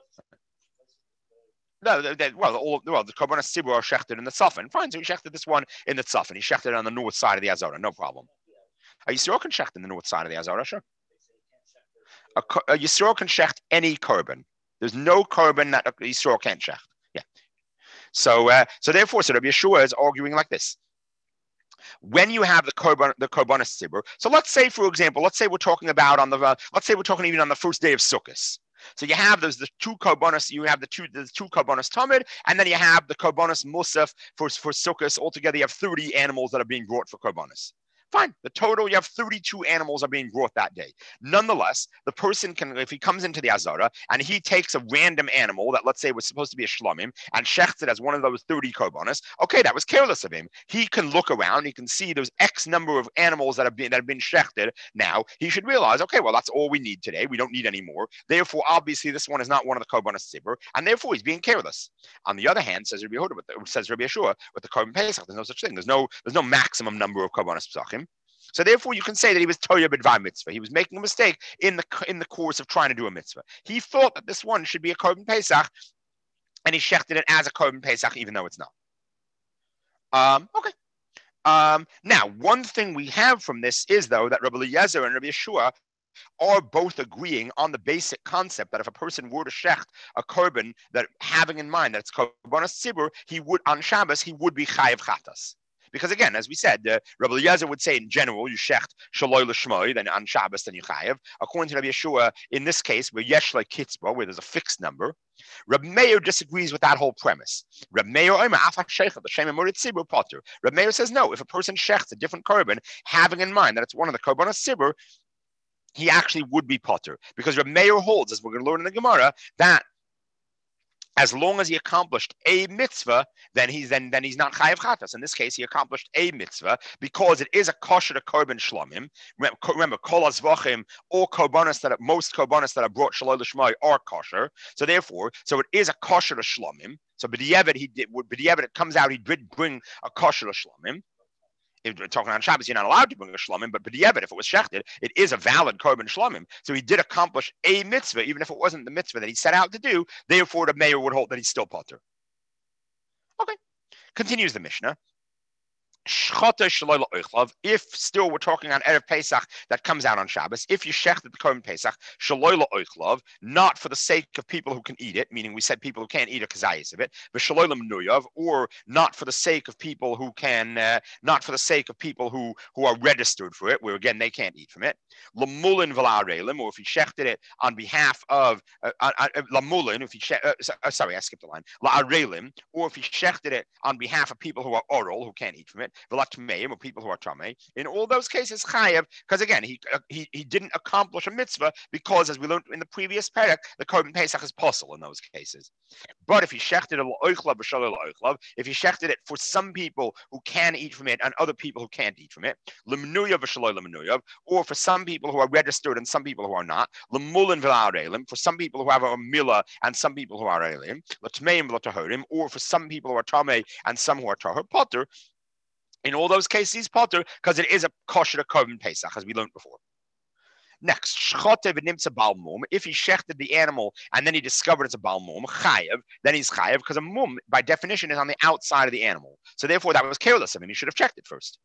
No, the korbanos tzibur are shechted in the tzafin. Fine, so he shechted this one in the tzafin. He shechted it on the north side of the Azara, no problem. A Yisrael can shecht in the north side of the Azara, sure. A Yisrael can shecht any korban. There's no korban that a Yisrael can't shecht. Yeah. So therefore, Rabbi Yeshua is arguing like this. When you have the korbanos tzibur, so let's say, for example, we're talking about even on the first day of Sukkot. So you have the two korbanos, you have the two korbanos tamid, and then you have the korbanos musaf for Sukkot. Altogether, you have 30 animals that are being brought for korbanos. Fine. The total, you have 32 animals are being brought that day. Nonetheless, the person can, if he comes into the Azara and he takes a random animal that, let's say, was supposed to be a shlomim and shechts it as one of those 30 korbanos, okay, that was careless of him. He can look around, he can see there's X number of animals that have been shechted. Now, he should realize, okay, well, that's all we need today. We don't need any more. Therefore, obviously, this one is not one of the korbanos tzibur, and therefore he's being careless. On the other hand, says Rabbi Yeshua, with the korban pesach, there's no such thing. There's no maximum number of korbanos pesachim. So therefore, you can say that he was toya b'dvar mitzvah. He was making a mistake in the course of trying to do a mitzvah. He thought that this one should be a korban pesach, and he shechted it as a korban pesach, even though it's not. Okay. Now, one thing we have from this is, though, that Rabbi Eliezer and Rabbi Yeshua are both agreeing on the basic concept that if a person were to shecht a korban, that having in mind that it's korbanos tzibur, he would, on Shabbos, he would be chayav chatas. Because again, as we said, Rabbi Eliezer would say in general, you shecht shaloi l'shmoi, then on Shabbos, then you chayav. According to Rabbi Yeshua, in this case, where yesh like kitzba, where there's a fixed number, Rabbi Meir disagrees with that whole premise. Rabbi Meir says no, if a person shechts a different korban, having in mind that it's one of the korbanos tzibur, he actually would be potter. Because Rabbi Meir holds, as we're going to learn in the Gemara, that as long as he accomplished a mitzvah, then he's not chayav chatas. In this case, he accomplished a mitzvah because it is a kosher to korban shlomim. Remember, kol azvachim, all korbanos most korbanos that are brought shaloi l'shmai are kosher. So therefore, it is a kosher to shlomim. So b'diavad it comes out he did bring a kosher to shlomim. If we're talking on Shabbos, you're not allowed to bring a shlomim, but b'diavad, if it was shechted, it is a valid korban shlomim. So he did accomplish a mitzvah, even if it wasn't the mitzvah that he set out to do. Therefore, the mayor would hold that he's still potter. Okay. Continues the Mishnah. If still we're talking on Erev Pesach that comes out on Shabbos, if you shechted the korban Pesach, not for the sake of people who can eat it, meaning we said people who can't eat a kazayis of it, or not for the sake of people who can, not for the sake of people who are registered for it, where again they can't eat from it. Lamulin v'la'arelim, or if he shechted it on behalf of lamulin, if he sorry, I skipped the line. La'arelim, or if he shechted it on behalf of people who are oral, who can't eat from it. Or people who are tamei. In all those cases, chayav, because again, he didn't accomplish a mitzvah because, as we learned in the previous parak, the korban pesach is possible in those cases. But if he shechted it if he shechted it for some people who can eat from it and other people who can't eat from it, or for some people who are registered and some people who are not, for some people who have a milah and some people who are elim, or for some people who are tamei and some who are tahor potter. In all those cases, he's potter because it is a kosher korban pesach, as we learned before. Next, if he shechted the animal and then he discovered it's a balmum, chayev, then he's chayev because a mum, by definition, is on the outside of the animal. So therefore, that was careless of him. He should have checked it first.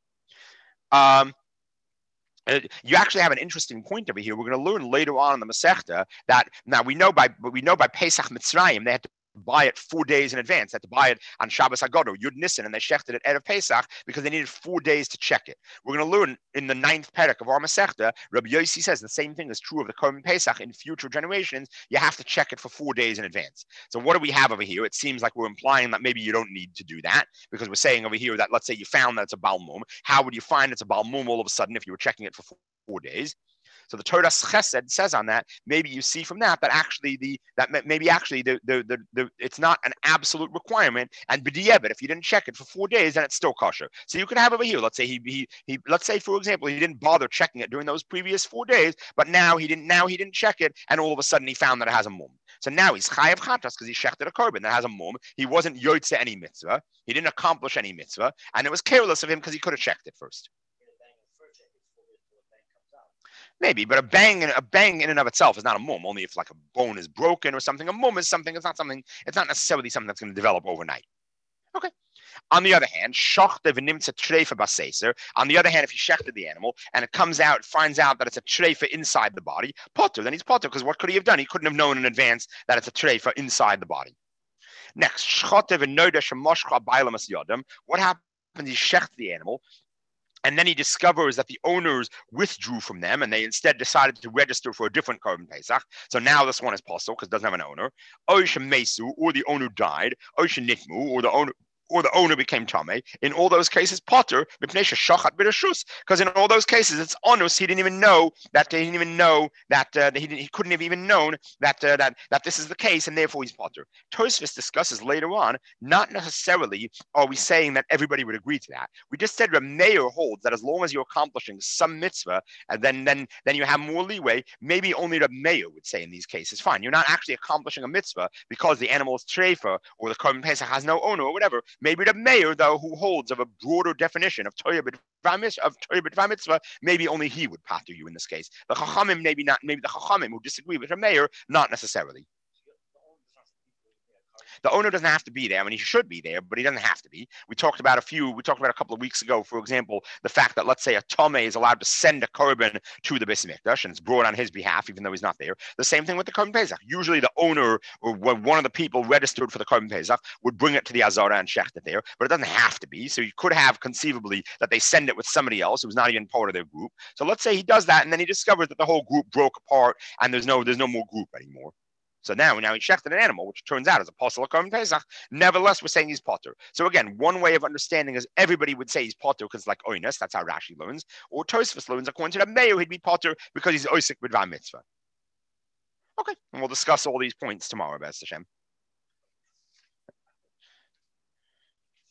You actually have an interesting point over here. We're going to learn later on in the Masechta that now we know by Pesach Mitzrayim they had to buy it 4 days in advance. They had to buy it on Shabbos Haggadah, Yud Nisan, and they shechted it Erev Pesach because they needed 4 days to check it. We're going to learn in the 9th parak of our Masechta, Rabbi Yossi says the same thing is true of the korban Pesach in future generations. You have to check it for 4 days in advance. So what do we have over here? It seems like we're implying that maybe you don't need to do that because we're saying over here that let's say you found that it's a balmum. How would you find it's a balmum all of a sudden if you were checking it for 4 days? So the Torah Chesed says on that, maybe you see from that actually it's not an absolute requirement. And b'diavad, if you didn't check it for 4 days, then it's still kosher. So you could have over here, let's say let's say for example, he didn't bother checking it during those previous 4 days, but now he didn't check it, and all of a sudden he found that it has a mum. So now he's chayav chatas because he shechted a korban that has a mum. He wasn't yotze any mitzvah. He didn't accomplish any mitzvah, and it was careless of him because he could have checked it first. Maybe, but a bang in and of itself is not a mum. Only if like a bone is broken or something. A mum is something. It's not necessarily something that's going to develop overnight. Okay. On the other hand, on the other hand, if he shechted the animal and it finds out that it's a treifa inside the body, potter, then he's potter because what could he have done? He couldn't have known in advance that it's a treifa inside the body. Next, what happens? He shechted the animal. And then he discovers that the owners withdrew from them and they instead decided to register for a different korban Pesach. So now this one is possible because it doesn't have an owner. Or the owner died. Or or the owner became Tomei. In all those cases, Potter, because in all those cases, it's onus. He didn't even know that he couldn't have even known that this is the case, and therefore he's Potter. Tosfos discusses later on, not necessarily are we saying that everybody would agree to that. We just said Rameir holds that as long as you're accomplishing some mitzvah, and then you have more leeway. Maybe only Rameir would say in these cases, fine, you're not actually accomplishing a mitzvah because the animal is treifa or the korban pesach has no owner or whatever. Maybe the mayor, though, who holds of a broader definition of Torah b'dvar mitzvah, maybe only he would pater you in this case. The chachamim, maybe not. Maybe the chachamim who disagree with the mayor, not necessarily. The owner doesn't have to be there. I mean, he should be there, but he doesn't have to be. We talked about a couple of weeks ago, for example, the fact that, let's say, a Tomei is allowed to send a korban to the Beis Mikdash, and it's brought on his behalf, even though he's not there. The same thing with the korban pesach. Usually the owner or one of the people registered for the korban pesach would bring it to the Azara and shecht it there, but it doesn't have to be. So you could have conceivably that they send it with somebody else who's not even part of their group. So let's say he does that, and then he discovers that the whole group broke apart, and there's no more group anymore. So now he shechted an animal, which turns out is a pasul of korban pesach. Nevertheless, we're saying he's potter. So again, one way of understanding is everybody would say he's potter because like oinus, that's how Rashi learns, or Tosfos learns according to the mayor, he'd be potter because he's oisik b'dvar mitzvah. Okay, and we'll discuss all these points tomorrow, B'ez Hashem.